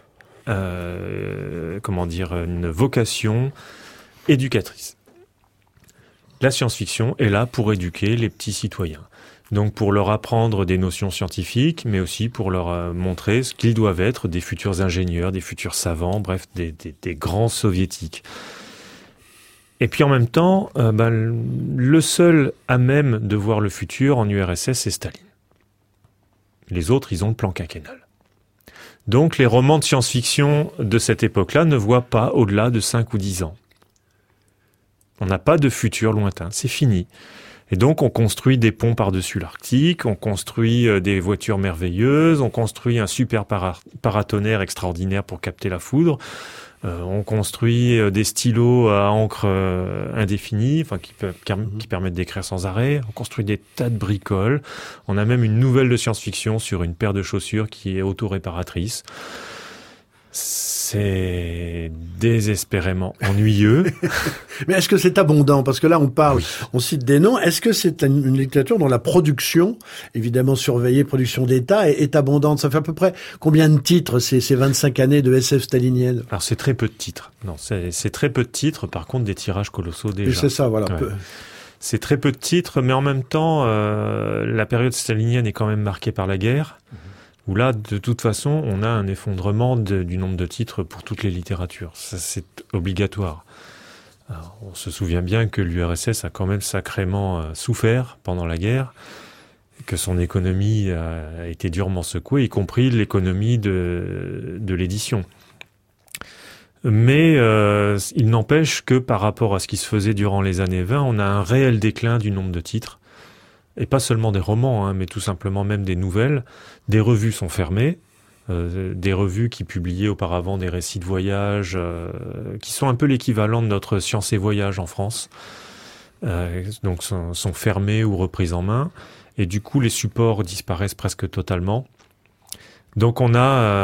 une vocation éducatrice. La science-fiction est là pour éduquer les petits citoyens. Donc pour leur apprendre des notions scientifiques, mais aussi pour leur montrer ce qu'ils doivent être des futurs ingénieurs, des futurs savants, bref, des grands soviétiques. Et puis en même temps, le seul à même de voir le futur en URSS, c'est Staline. Les autres, ils ont le plan quinquennal. Donc les romans de science-fiction de cette époque-là ne voient pas au-delà de 5 ou 10 ans. On n'a pas de futur lointain, c'est fini. Et donc on construit des ponts par-dessus l'Arctique, on construit des voitures merveilleuses, on construit un super paratonnerre extraordinaire pour capter la foudre. On construit des stylos à encre indéfinie, qui permettent d'écrire sans arrêt. On construit des tas de bricoles. On a même une nouvelle de science-fiction sur une paire de chaussures qui est auto-réparatrice. C'est désespérément ennuyeux. Mais est-ce que c'est abondant? Parce que là, on cite des noms. Est-ce que c'est une littérature dont la production, évidemment surveillée, production d'État, est abondante? Ça fait à peu près combien de titres ces 25 années de SF stalinienne? Alors, c'est très peu de titres. Non, c'est très peu de titres. Par contre, des tirages colossaux déjà. Et c'est ça, voilà. Ouais. C'est très peu de titres, mais en même temps, la période stalinienne est quand même marquée par la guerre. Où là, de toute façon, on a un effondrement du nombre de titres pour toutes les littératures. Ça, c'est obligatoire. Alors, on se souvient bien que l'URSS a quand même sacrément souffert pendant la guerre, que son économie a été durement secouée, y compris l'économie de l'édition. Mais il n'empêche que par rapport à ce qui se faisait durant les années 20, on a un réel déclin du nombre de titres. Et pas seulement des romans, mais tout simplement même des nouvelles. Des revues sont fermées, des revues qui publiaient auparavant des récits de voyage, qui sont un peu l'équivalent de notre Science et Voyage en France, donc sont fermées ou reprises en main. Et du coup, les supports disparaissent presque totalement. Donc on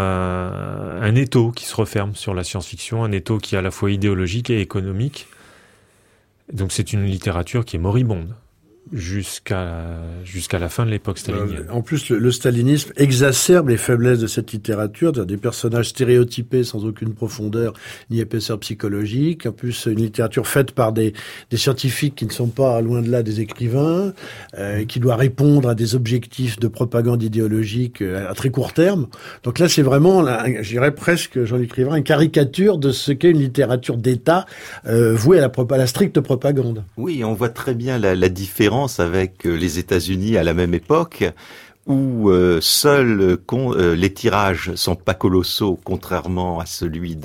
a un étau qui se referme sur la science-fiction, un étau qui est à la fois idéologique et économique. Donc c'est une littérature qui est moribonde. Jusqu'à la fin de l'époque stalinienne. En plus, le stalinisme exacerbe les faiblesses de cette littérature, des personnages stéréotypés sans aucune profondeur ni épaisseur psychologique. En plus, une littérature faite par des scientifiques qui ne sont pas loin de là des écrivains, qui doit répondre à des objectifs de propagande idéologique à très court terme. Donc là, c'est vraiment, je dirais presque, Jean-Luc Riverain, une caricature de ce qu'est une littérature d'État vouée à la stricte propagande. Oui, on voit très bien la différence avec les États-Unis à la même époque, où seuls les tirages sont pas colossaux, contrairement à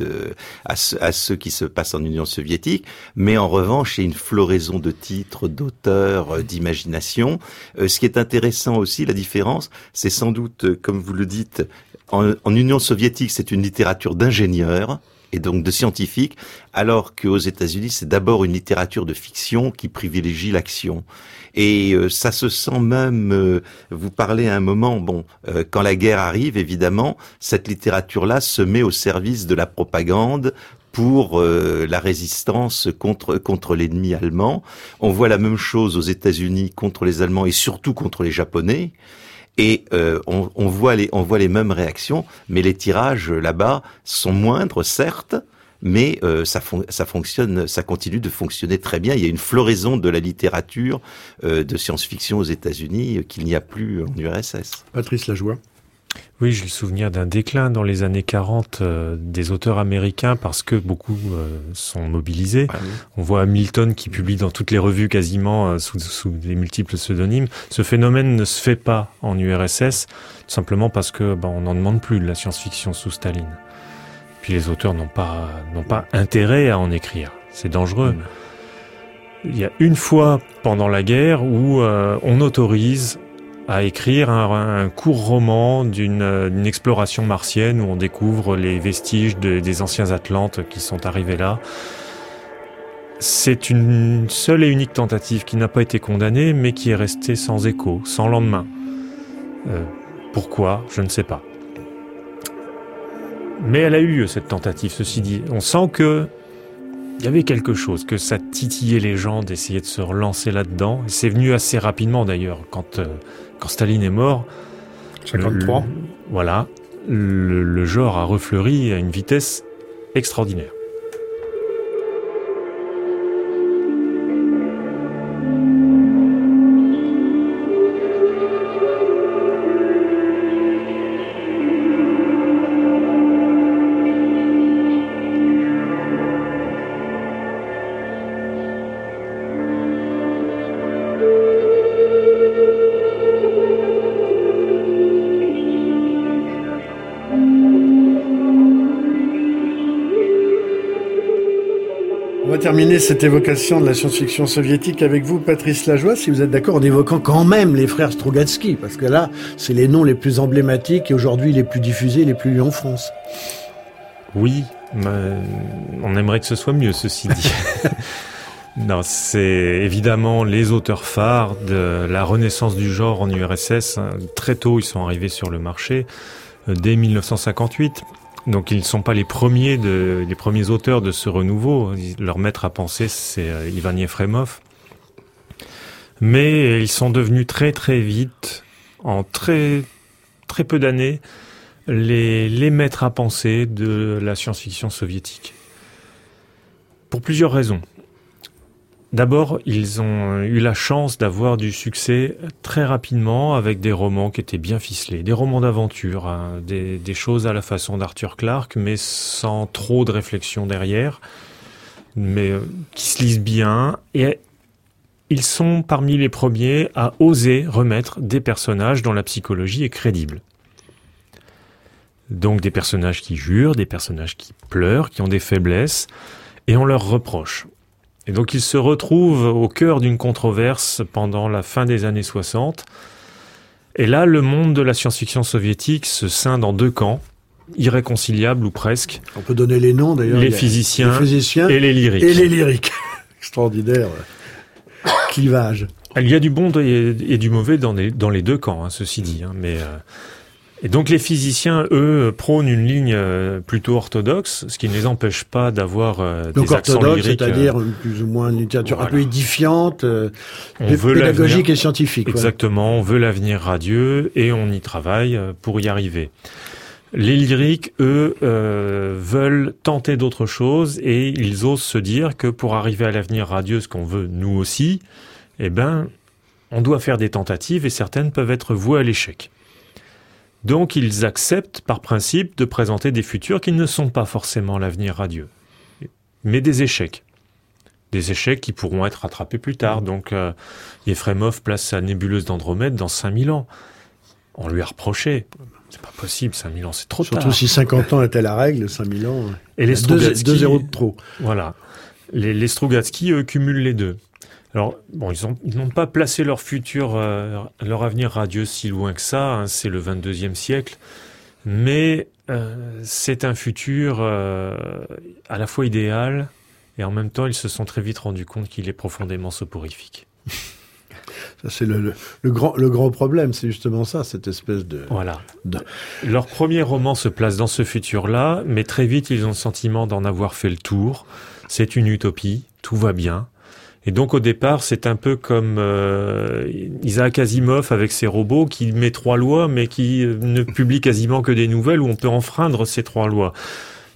à ceux qui se passent en Union soviétique, mais en revanche, il y a une floraison de titres, d'auteurs, d'imagination. Ce qui est intéressant aussi, la différence, c'est sans doute, comme vous le dites, en Union soviétique, c'est une littérature d'ingénieurs, et donc de scientifiques, alors qu'aux États-Unis, c'est d'abord une littérature de fiction qui privilégie l'action. Et ça se sent même, vous parlez à un moment, quand la guerre arrive, évidemment, cette littérature-là se met au service de la propagande pour la résistance contre l'ennemi allemand. On voit la même chose aux États-Unis contre les Allemands et surtout contre les Japonais. Et on voit les mêmes réactions, mais les tirages là-bas sont moindres, certes, mais ça fonctionne, ça continue de fonctionner très bien. Il y a une floraison de la littérature de science-fiction aux États-Unis qu'il n'y a plus en URSS. Patrice Lajoie. Oui, j'ai le souvenir d'un déclin dans les années 40 des auteurs américains parce que beaucoup sont mobilisés. Ah oui. On voit Hamilton qui publie dans toutes les revues quasiment sous des multiples pseudonymes. Ce phénomène ne se fait pas en URSS, tout simplement parce que on n'en demande plus de la science-fiction sous Staline. Puis les auteurs n'ont pas intérêt à en écrire. C'est dangereux. Il y a une fois pendant la guerre où on autorise à écrire un court roman d'une exploration martienne où on découvre les vestiges des anciens Atlantes qui sont arrivés là. C'est une seule et unique tentative qui n'a pas été condamnée, mais qui est restée sans écho, sans lendemain. Pourquoi ? Je ne sais pas. Mais elle a eu lieu, cette tentative, ceci dit. On sent que il y avait quelque chose, que ça titillait les gens d'essayer de se relancer là-dedans. Et c'est venu assez rapidement d'ailleurs, quand Staline est mort. 53. Voilà, le genre a refleuri à une vitesse extraordinaire. On va terminer cette évocation de la science-fiction soviétique avec vous, Patrice Lajoie, si vous êtes d'accord, en évoquant quand même les frères Strugatsky, parce que là, c'est les noms les plus emblématiques et aujourd'hui les plus diffusés, les plus lus en France. Oui, on aimerait que ce soit mieux, ceci dit. Non, c'est évidemment les auteurs phares de la renaissance du genre en URSS. Très tôt, ils sont arrivés sur le marché, dès 1958. Donc ils ne sont pas les premiers auteurs de ce renouveau. Leur maître à penser, c'est Ivan Yefremov. Mais ils sont devenus très très vite, en très très peu d'années, les maîtres à penser de la science-fiction soviétique. Pour plusieurs raisons. D'abord, ils ont eu la chance d'avoir du succès très rapidement avec des romans qui étaient bien ficelés, des romans d'aventure, des choses à la façon d'Arthur Clarke, mais sans trop de réflexion derrière, mais qui se lisent bien. Et ils sont parmi les premiers à oser remettre des personnages dont la psychologie est crédible. Donc des personnages qui jurent, des personnages qui pleurent, qui ont des faiblesses, et on leur reproche. Et donc ils se retrouvent au cœur d'une controverse pendant la fin des années 60. Et là, le monde de la science-fiction soviétique se scinde en deux camps, irréconciliables ou presque. On peut donner les noms d'ailleurs. Les physiciens et les lyriques. Et les lyriques. Extraordinaire clivage. Il y a du bon et du mauvais dans les deux camps, ceci dit. Et donc les physiciens, eux, prônent une ligne plutôt orthodoxe, ce qui ne les empêche pas d'avoir des accents lyriques. C'est-à-dire plus ou moins une littérature un peu édifiante, pédagogique et scientifique. Exactement, on veut l'avenir radieux et on y travaille pour y arriver. Les lyriques, eux, veulent tenter d'autres choses et ils osent se dire que pour arriver à l'avenir radieux, ce qu'on veut nous aussi, on doit faire des tentatives et certaines peuvent être vouées à l'échec. Donc ils acceptent par principe de présenter des futurs qui ne sont pas forcément l'avenir radieux, mais des échecs. Des échecs qui pourront être rattrapés plus tard. Donc Yefremov place sa nébuleuse d'Andromède dans 5000 ans. On lui a reproché. C'est pas possible, 5000 ans, c'est trop tard. Surtout si 50 ans était la règle, 5000 ans, et les Strugatsky, 2 zéros de trop. Voilà. Les Strugatsky, eux, cumulent les deux. Alors, ils n'ont pas placé leur futur, leur avenir radieux si loin que ça, c'est le 22e siècle, mais c'est un futur à la fois idéal, et en même temps, ils se sont très vite rendus compte qu'il est profondément soporifique. Ça, c'est le grand problème, c'est justement ça, cette espèce de... Voilà. Leur premier roman se place dans ce futur-là, mais très vite, ils ont le sentiment d'en avoir fait le tour. C'est une utopie, tout va bien. Et donc au départ, c'est un peu comme Isaac Asimov avec ses robots qui met 3 lois, mais qui ne publie quasiment que des nouvelles où on peut enfreindre ces 3 lois.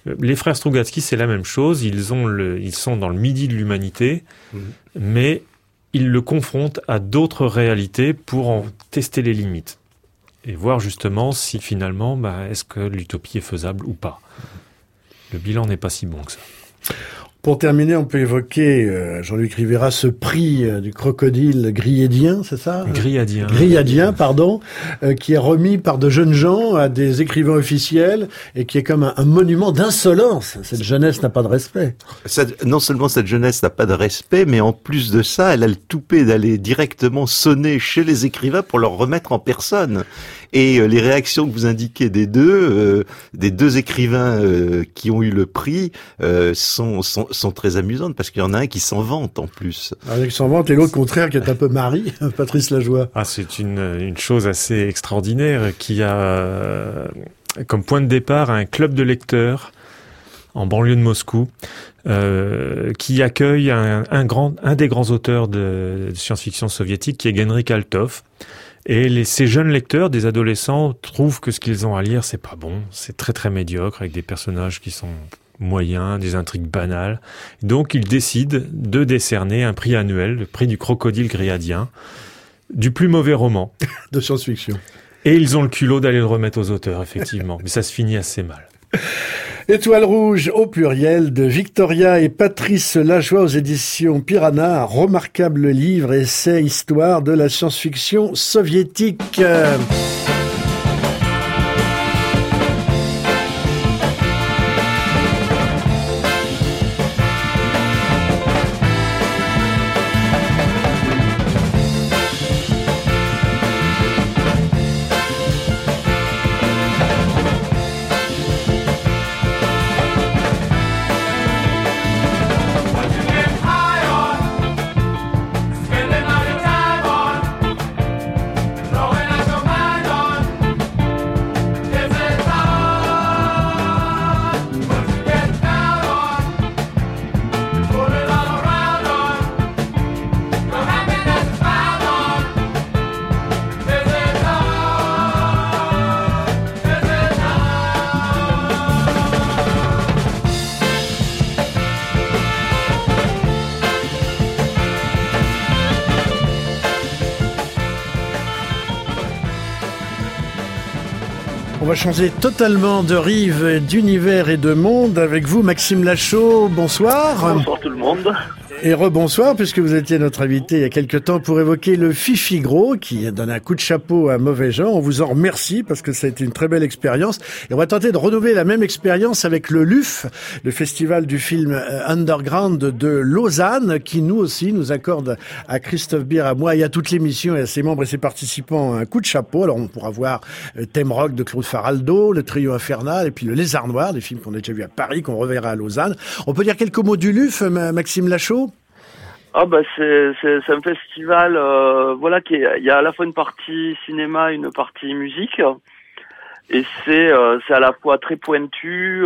Les frères Strugatsky, c'est la même chose. Ils sont dans le midi de l'humanité, mais ils le confrontent à d'autres réalités pour en tester les limites et voir justement si finalement, est-ce que l'utopie est faisable ou pas. Le bilan n'est pas si bon que ça. Pour terminer, on peut évoquer, Jean-Luc Rivera, ce prix du crocodile griadien, c'est ça ? Griadien, pardon, qui est remis par de jeunes gens à des écrivains officiels et qui est comme un monument d'insolence. Cette jeunesse n'a pas de respect. Non seulement cette jeunesse n'a pas de respect, mais en plus de ça, elle a le toupet d'aller directement sonner chez les écrivains pour leur remettre en personne. Et les réactions que vous indiquez des deux écrivains qui ont eu le prix sont très amusantes, parce qu'il y en a un qui s'en vante en plus. Un qui s'en vante et l'autre contraire qui est un peu mari, Patrice Lajoie. C'est une chose assez extraordinaire qui a comme point de départ un club de lecteurs en banlieue de Moscou qui accueille un des grands auteurs de science-fiction soviétique qui est Henrik Altov. Et ces jeunes lecteurs, des adolescents, trouvent que ce qu'ils ont à lire, c'est pas bon, c'est très très médiocre, avec des personnages qui sont moyens, des intrigues banales. Donc ils décident de décerner un prix annuel, le prix du crocodile griadien, du plus mauvais roman. De science-fiction. Et ils ont le culot d'aller le remettre aux auteurs, effectivement. Mais ça se finit assez mal. Étoile rouge au pluriel de Victoria et Patrice Lajoie aux éditions Piranha, un remarquable livre, essai, histoire de la science-fiction soviétique. On va changer totalement de rive, d'univers et de monde avec vous, Maxime Lachaud. Bonsoir. Bonsoir tout le monde. Et rebonsoir, puisque vous étiez notre invité il y a quelque temps pour évoquer le Fifigro, qui donne un coup de chapeau à mauvais gens. On vous en remercie, parce que ça a été une très belle expérience. Et on va tenter de renouveler la même expérience avec le LUF, le festival du film underground de Lausanne, qui nous aussi nous accorde à Christophe Beer, à moi et à toute l'émission et à ses membres et ses participants un coup de chapeau. Alors on pourra voir Thème Rock de Claude Faraldo, le Trio Infernal et puis le Lézard Noir, des films qu'on a déjà vus à Paris, qu'on reverra à Lausanne. On peut dire quelques mots du LUF, Maxime Lachaud? C'est un festival il y a à la fois une partie cinéma et une partie musique, et c'est à la fois très pointu,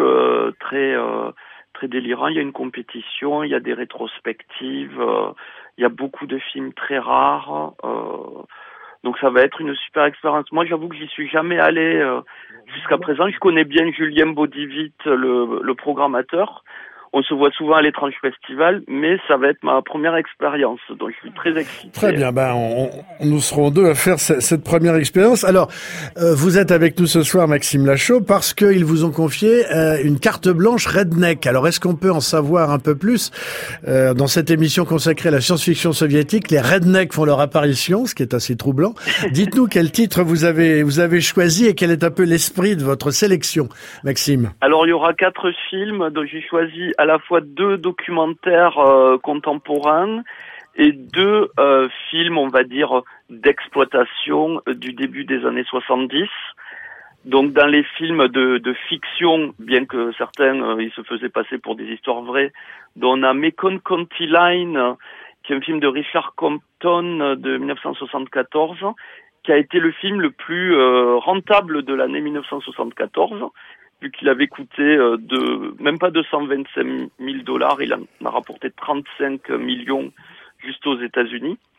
très délirant. Il y a une compétition, il y a des rétrospectives, il y a beaucoup de films très rares, donc ça va être une super expérience. Moi j'avoue que j'y suis jamais allé jusqu'à présent. Je connais bien Julien Baudivit, le programmateur. On se voit souvent à l'Étrange Festival, mais ça va être ma première expérience, donc je suis très excité. Très bien, nous serons deux à faire cette première expérience. Alors, vous êtes avec nous ce soir, Maxime Lachaud, parce qu'ils vous ont confié une carte blanche Redneck. Alors, est-ce qu'on peut en savoir un peu plus dans cette émission consacrée à la science-fiction soviétique? Les Rednecks font leur apparition, ce qui est assez troublant. Dites-nous quel titre vous avez choisi et quel est un peu l'esprit de votre sélection, Maxime. Alors, il y aura 4 films, donc j'ai choisi à la fois 2 documentaires contemporains et 2 films, on va dire, d'exploitation du début des années 70. Donc dans les films de fiction, bien que certains ils se faisaient passer pour des histoires vraies, dont on a Macon County Line, qui est un film de Richard Compton de 1974, qui a été le film le plus rentable de l'année 1974. Vu qu'il avait coûté même pas $225 000, il en a rapporté 35 millions juste aux États-Unis.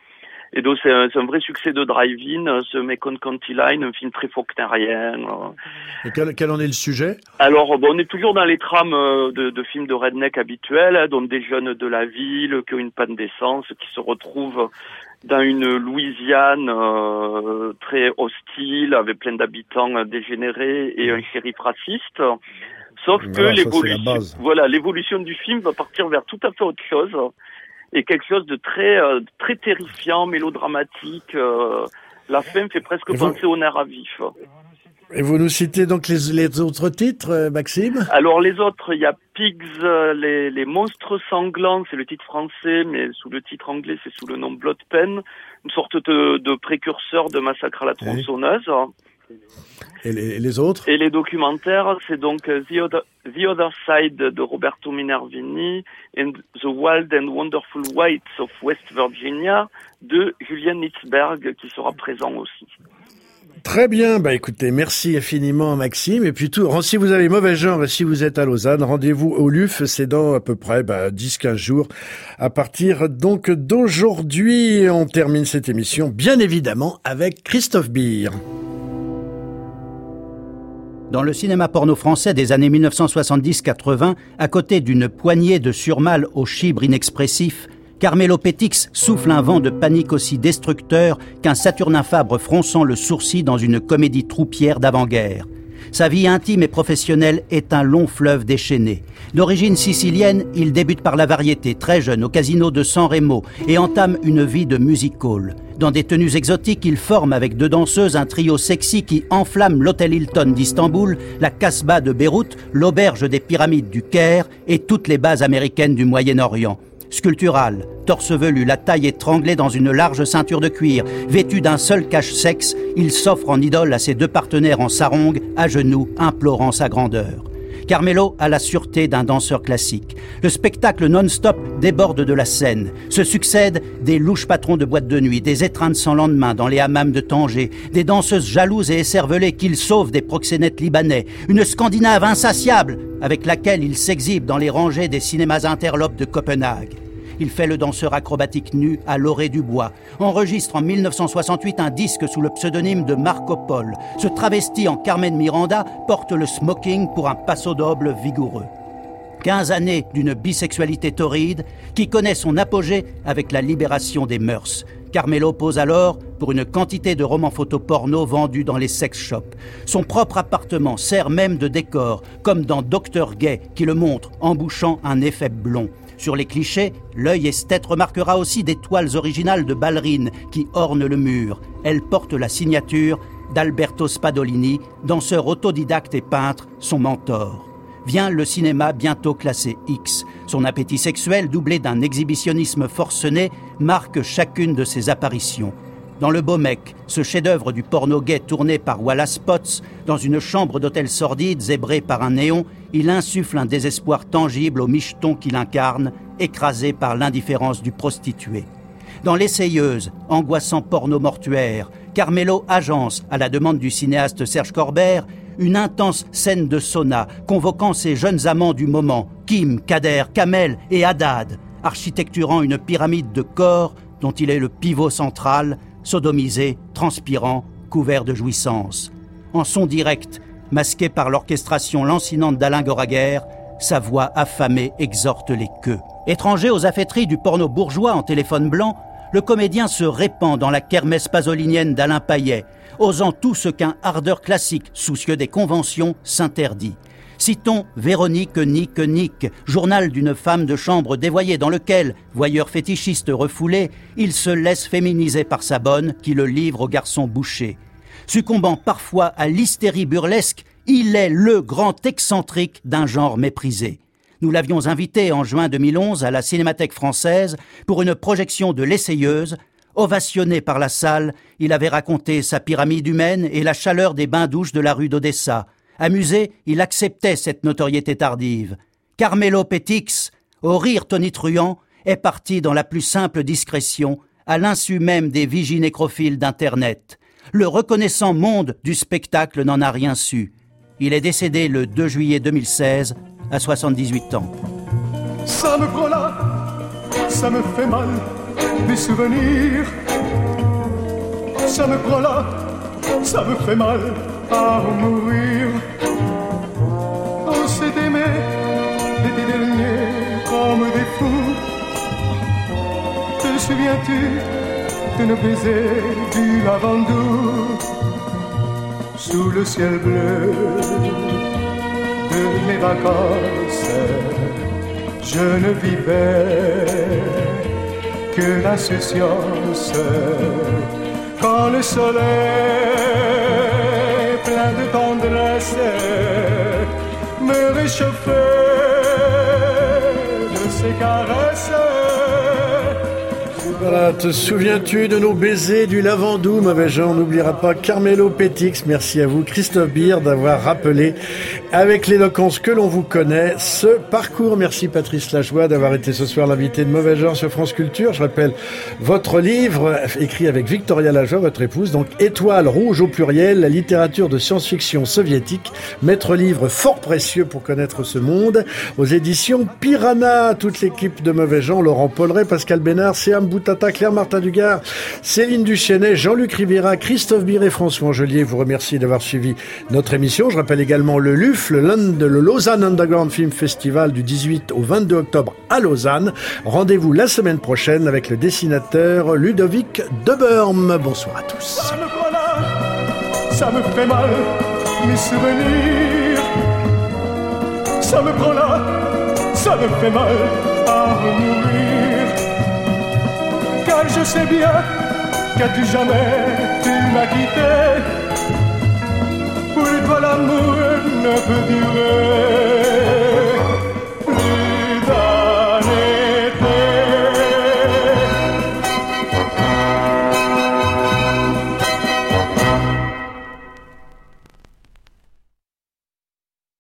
Et donc c'est un vrai succès de drive-in, ce Macon County Line, un film très faulknerien. Et quel en est le sujet? Alors on est toujours dans les trames de films de redneck habituels, donc des jeunes de la ville qui ont une panne d'essence, qui se retrouvent dans une Louisiane très hostile, avec plein d'habitants dégénérés et un shérif raciste. Sauf que l'évolution du film va partir vers tout à fait autre chose, et quelque chose de très terrifiant, mélodramatique. La fin fait presque penser au nerf à vif. Et vous nous citez donc les autres titres, Maxime? Alors les autres, il y a Pigs, les monstres sanglants, c'est le titre français, mais sous le titre anglais, c'est sous le nom Blood Pen, une sorte de précurseur de Massacre à la tronçonneuse. Et les autres? Et les documentaires, c'est donc The Other Side de Roberto Minervini and The Wild and Wonderful Whites of West Virginia de Julien Nitzberg, qui sera présent aussi. Très bien, écoutez, merci infiniment Maxime. Et puis si vous avez mauvais genre et si vous êtes à Lausanne, rendez-vous au LUF, c'est dans à peu près 10-15 jours. À partir donc d'aujourd'hui, on termine cette émission bien évidemment avec Christophe Beer. Dans le cinéma porno français des années 1970-80, à côté d'une poignée de surmâles au chibre inexpressif, Carmelo Pétix souffle un vent de panique aussi destructeur qu'un Saturnin Fabre fronçant le sourcil dans une comédie troupière d'avant-guerre. Sa vie intime et professionnelle est un long fleuve déchaîné. D'origine sicilienne, il débute par la variété, très jeune, au casino de San Remo et entame une vie de music-hall. Dans des tenues exotiques, il forme avec 2 danseuses un trio sexy qui enflamme l'hôtel Hilton d'Istanbul, la Casbah de Beyrouth, l'auberge des pyramides du Caire et toutes les bases américaines du Moyen-Orient. Sculptural, torse velu, la taille étranglée dans une large ceinture de cuir, vêtu d'un seul cache-sexe, il s'offre en idole à ses 2 partenaires en sarong, à genoux, implorant sa grandeur. Carmelo a la sûreté d'un danseur classique. Le spectacle non-stop déborde de la scène. Se succèdent des louches patrons de boîte de nuit, des étreintes sans lendemain dans les hammams de Tanger, des danseuses jalouses et écervelées qu'il sauve des proxénètes libanais, une Scandinave insatiable avec laquelle il s'exhibe dans les rangées des cinémas interlopes de Copenhague. Il fait le danseur acrobatique nu à l'orée du bois, enregistre en 1968 un disque sous le pseudonyme de Marco Polo, se travestit en Carmen Miranda, porte le smoking pour un passo doble vigoureux. 15 années d'une bisexualité torride qui connaît son apogée avec la libération des mœurs. Carmelo pose alors pour une quantité de romans photos porno vendus dans les sex shops. Son propre appartement sert même de décor, comme dans Dr Gay qui le montre en bouchant un effet blond. Sur les clichés, l'œil esthète remarquera aussi des toiles originales de ballerines qui ornent le mur. Elles portent la signature d'Alberto Spadolini, danseur autodidacte et peintre, son mentor. Vient le cinéma bientôt classé X. Son appétit sexuel, doublé d'un exhibitionnisme forcené, marque chacune de ses apparitions. Dans Le Beau Mec, ce chef-d'œuvre du porno gay tourné par Wallace Potts, dans une chambre d'hôtel sordide zébrée par un néon, il insuffle un désespoir tangible au micheton qu'il incarne, écrasé par l'indifférence du prostitué. Dans L'Essayeuse, angoissant porno mortuaire, Carmelo agence, à la demande du cinéaste Serge Corbert, une intense scène de sauna, convoquant ses jeunes amants du moment, Kim, Kader, Kamel et Haddad, architecturant une pyramide de corps dont il est le pivot central, sodomisé, transpirant, couvert de jouissance. En son direct, masqué par l'orchestration lancinante d'Alain Goraguer, sa voix affamée exhorte les queues. Étranger aux affaîtries du porno bourgeois en téléphone blanc, le comédien se répand dans la kermesse pasolinienne d'Alain Payet, osant tout ce qu'un ardeur classique, soucieux des conventions, s'interdit. Citons Véronique Nick, journal d'une femme de chambre dévoyée dans lequel, voyeur fétichiste refoulé, il se laisse féminiser par sa bonne qui le livre au garçon bouché. Succombant parfois à l'hystérie burlesque, il est le grand excentrique d'un genre méprisé. Nous l'avions invité en juin 2011 à la Cinémathèque française pour une projection de L'Essayeuse. Ovationné par la salle, il avait raconté sa pyramide humaine et la chaleur des bains-douches de la rue d'Odessa. Amusé, il acceptait cette notoriété tardive. Carmelo Pétix, au rire tonitruant, est parti dans la plus simple discrétion, à l'insu même des vigies nécrophiles d'Internet. Le reconnaissant monde du spectacle n'en a rien su. Il est décédé le 2 juillet 2016, à 78 ans. Ça me prend là, ça me fait mal, des souvenirs Ça me prend là, ça me fait mal à mourir. On s'est aimé l'été dernier comme des fous. Te souviens-tu de nos baisers du lavandou sous le ciel bleu de mes vacances? Je ne vivais que l'insouciance. Quand le soleil plein de tendresse me réchauffait de ses caresses. Voilà, te souviens-tu de nos baisers du lavandou, mauvais genre, on n'oubliera pas Carmelo Pétix. Merci à vous, Christophe Beer, d'avoir rappelé avec l'éloquence que l'on vous connaît ce parcours. Merci Patrice Lajoie d'avoir été ce soir l'invité de Mauvais Genre sur France Culture. Je rappelle votre livre écrit avec Victoria Lajoie, votre épouse, donc Étoile rouge au pluriel, la littérature de science-fiction soviétique, maître livre fort précieux pour connaître ce monde, aux éditions Piranha. Toute l'équipe de Mauvais Genre, Laurent Polleret, Pascal Bénard, Séam Boutata, Claire Martin-Dugard, Céline Duchesnet, Jean-Luc Riviera, Christophe Beer et François Angelier vous remercie d'avoir suivi notre émission. Je rappelle également le LUF, le Lausanne Underground Film Festival du 18 au 22 octobre à Lausanne. Rendez-vous la semaine prochaine avec le dessinateur Ludovic Deberme. Bonsoir à tous. Ça me prend là, ça me fait mal, mes souvenirs. Ça me prend là, ça me fait mal à mourir. Car je sais bien qu'as-tu jamais tu m'as quitté. Pour toi l'amour ne peut durer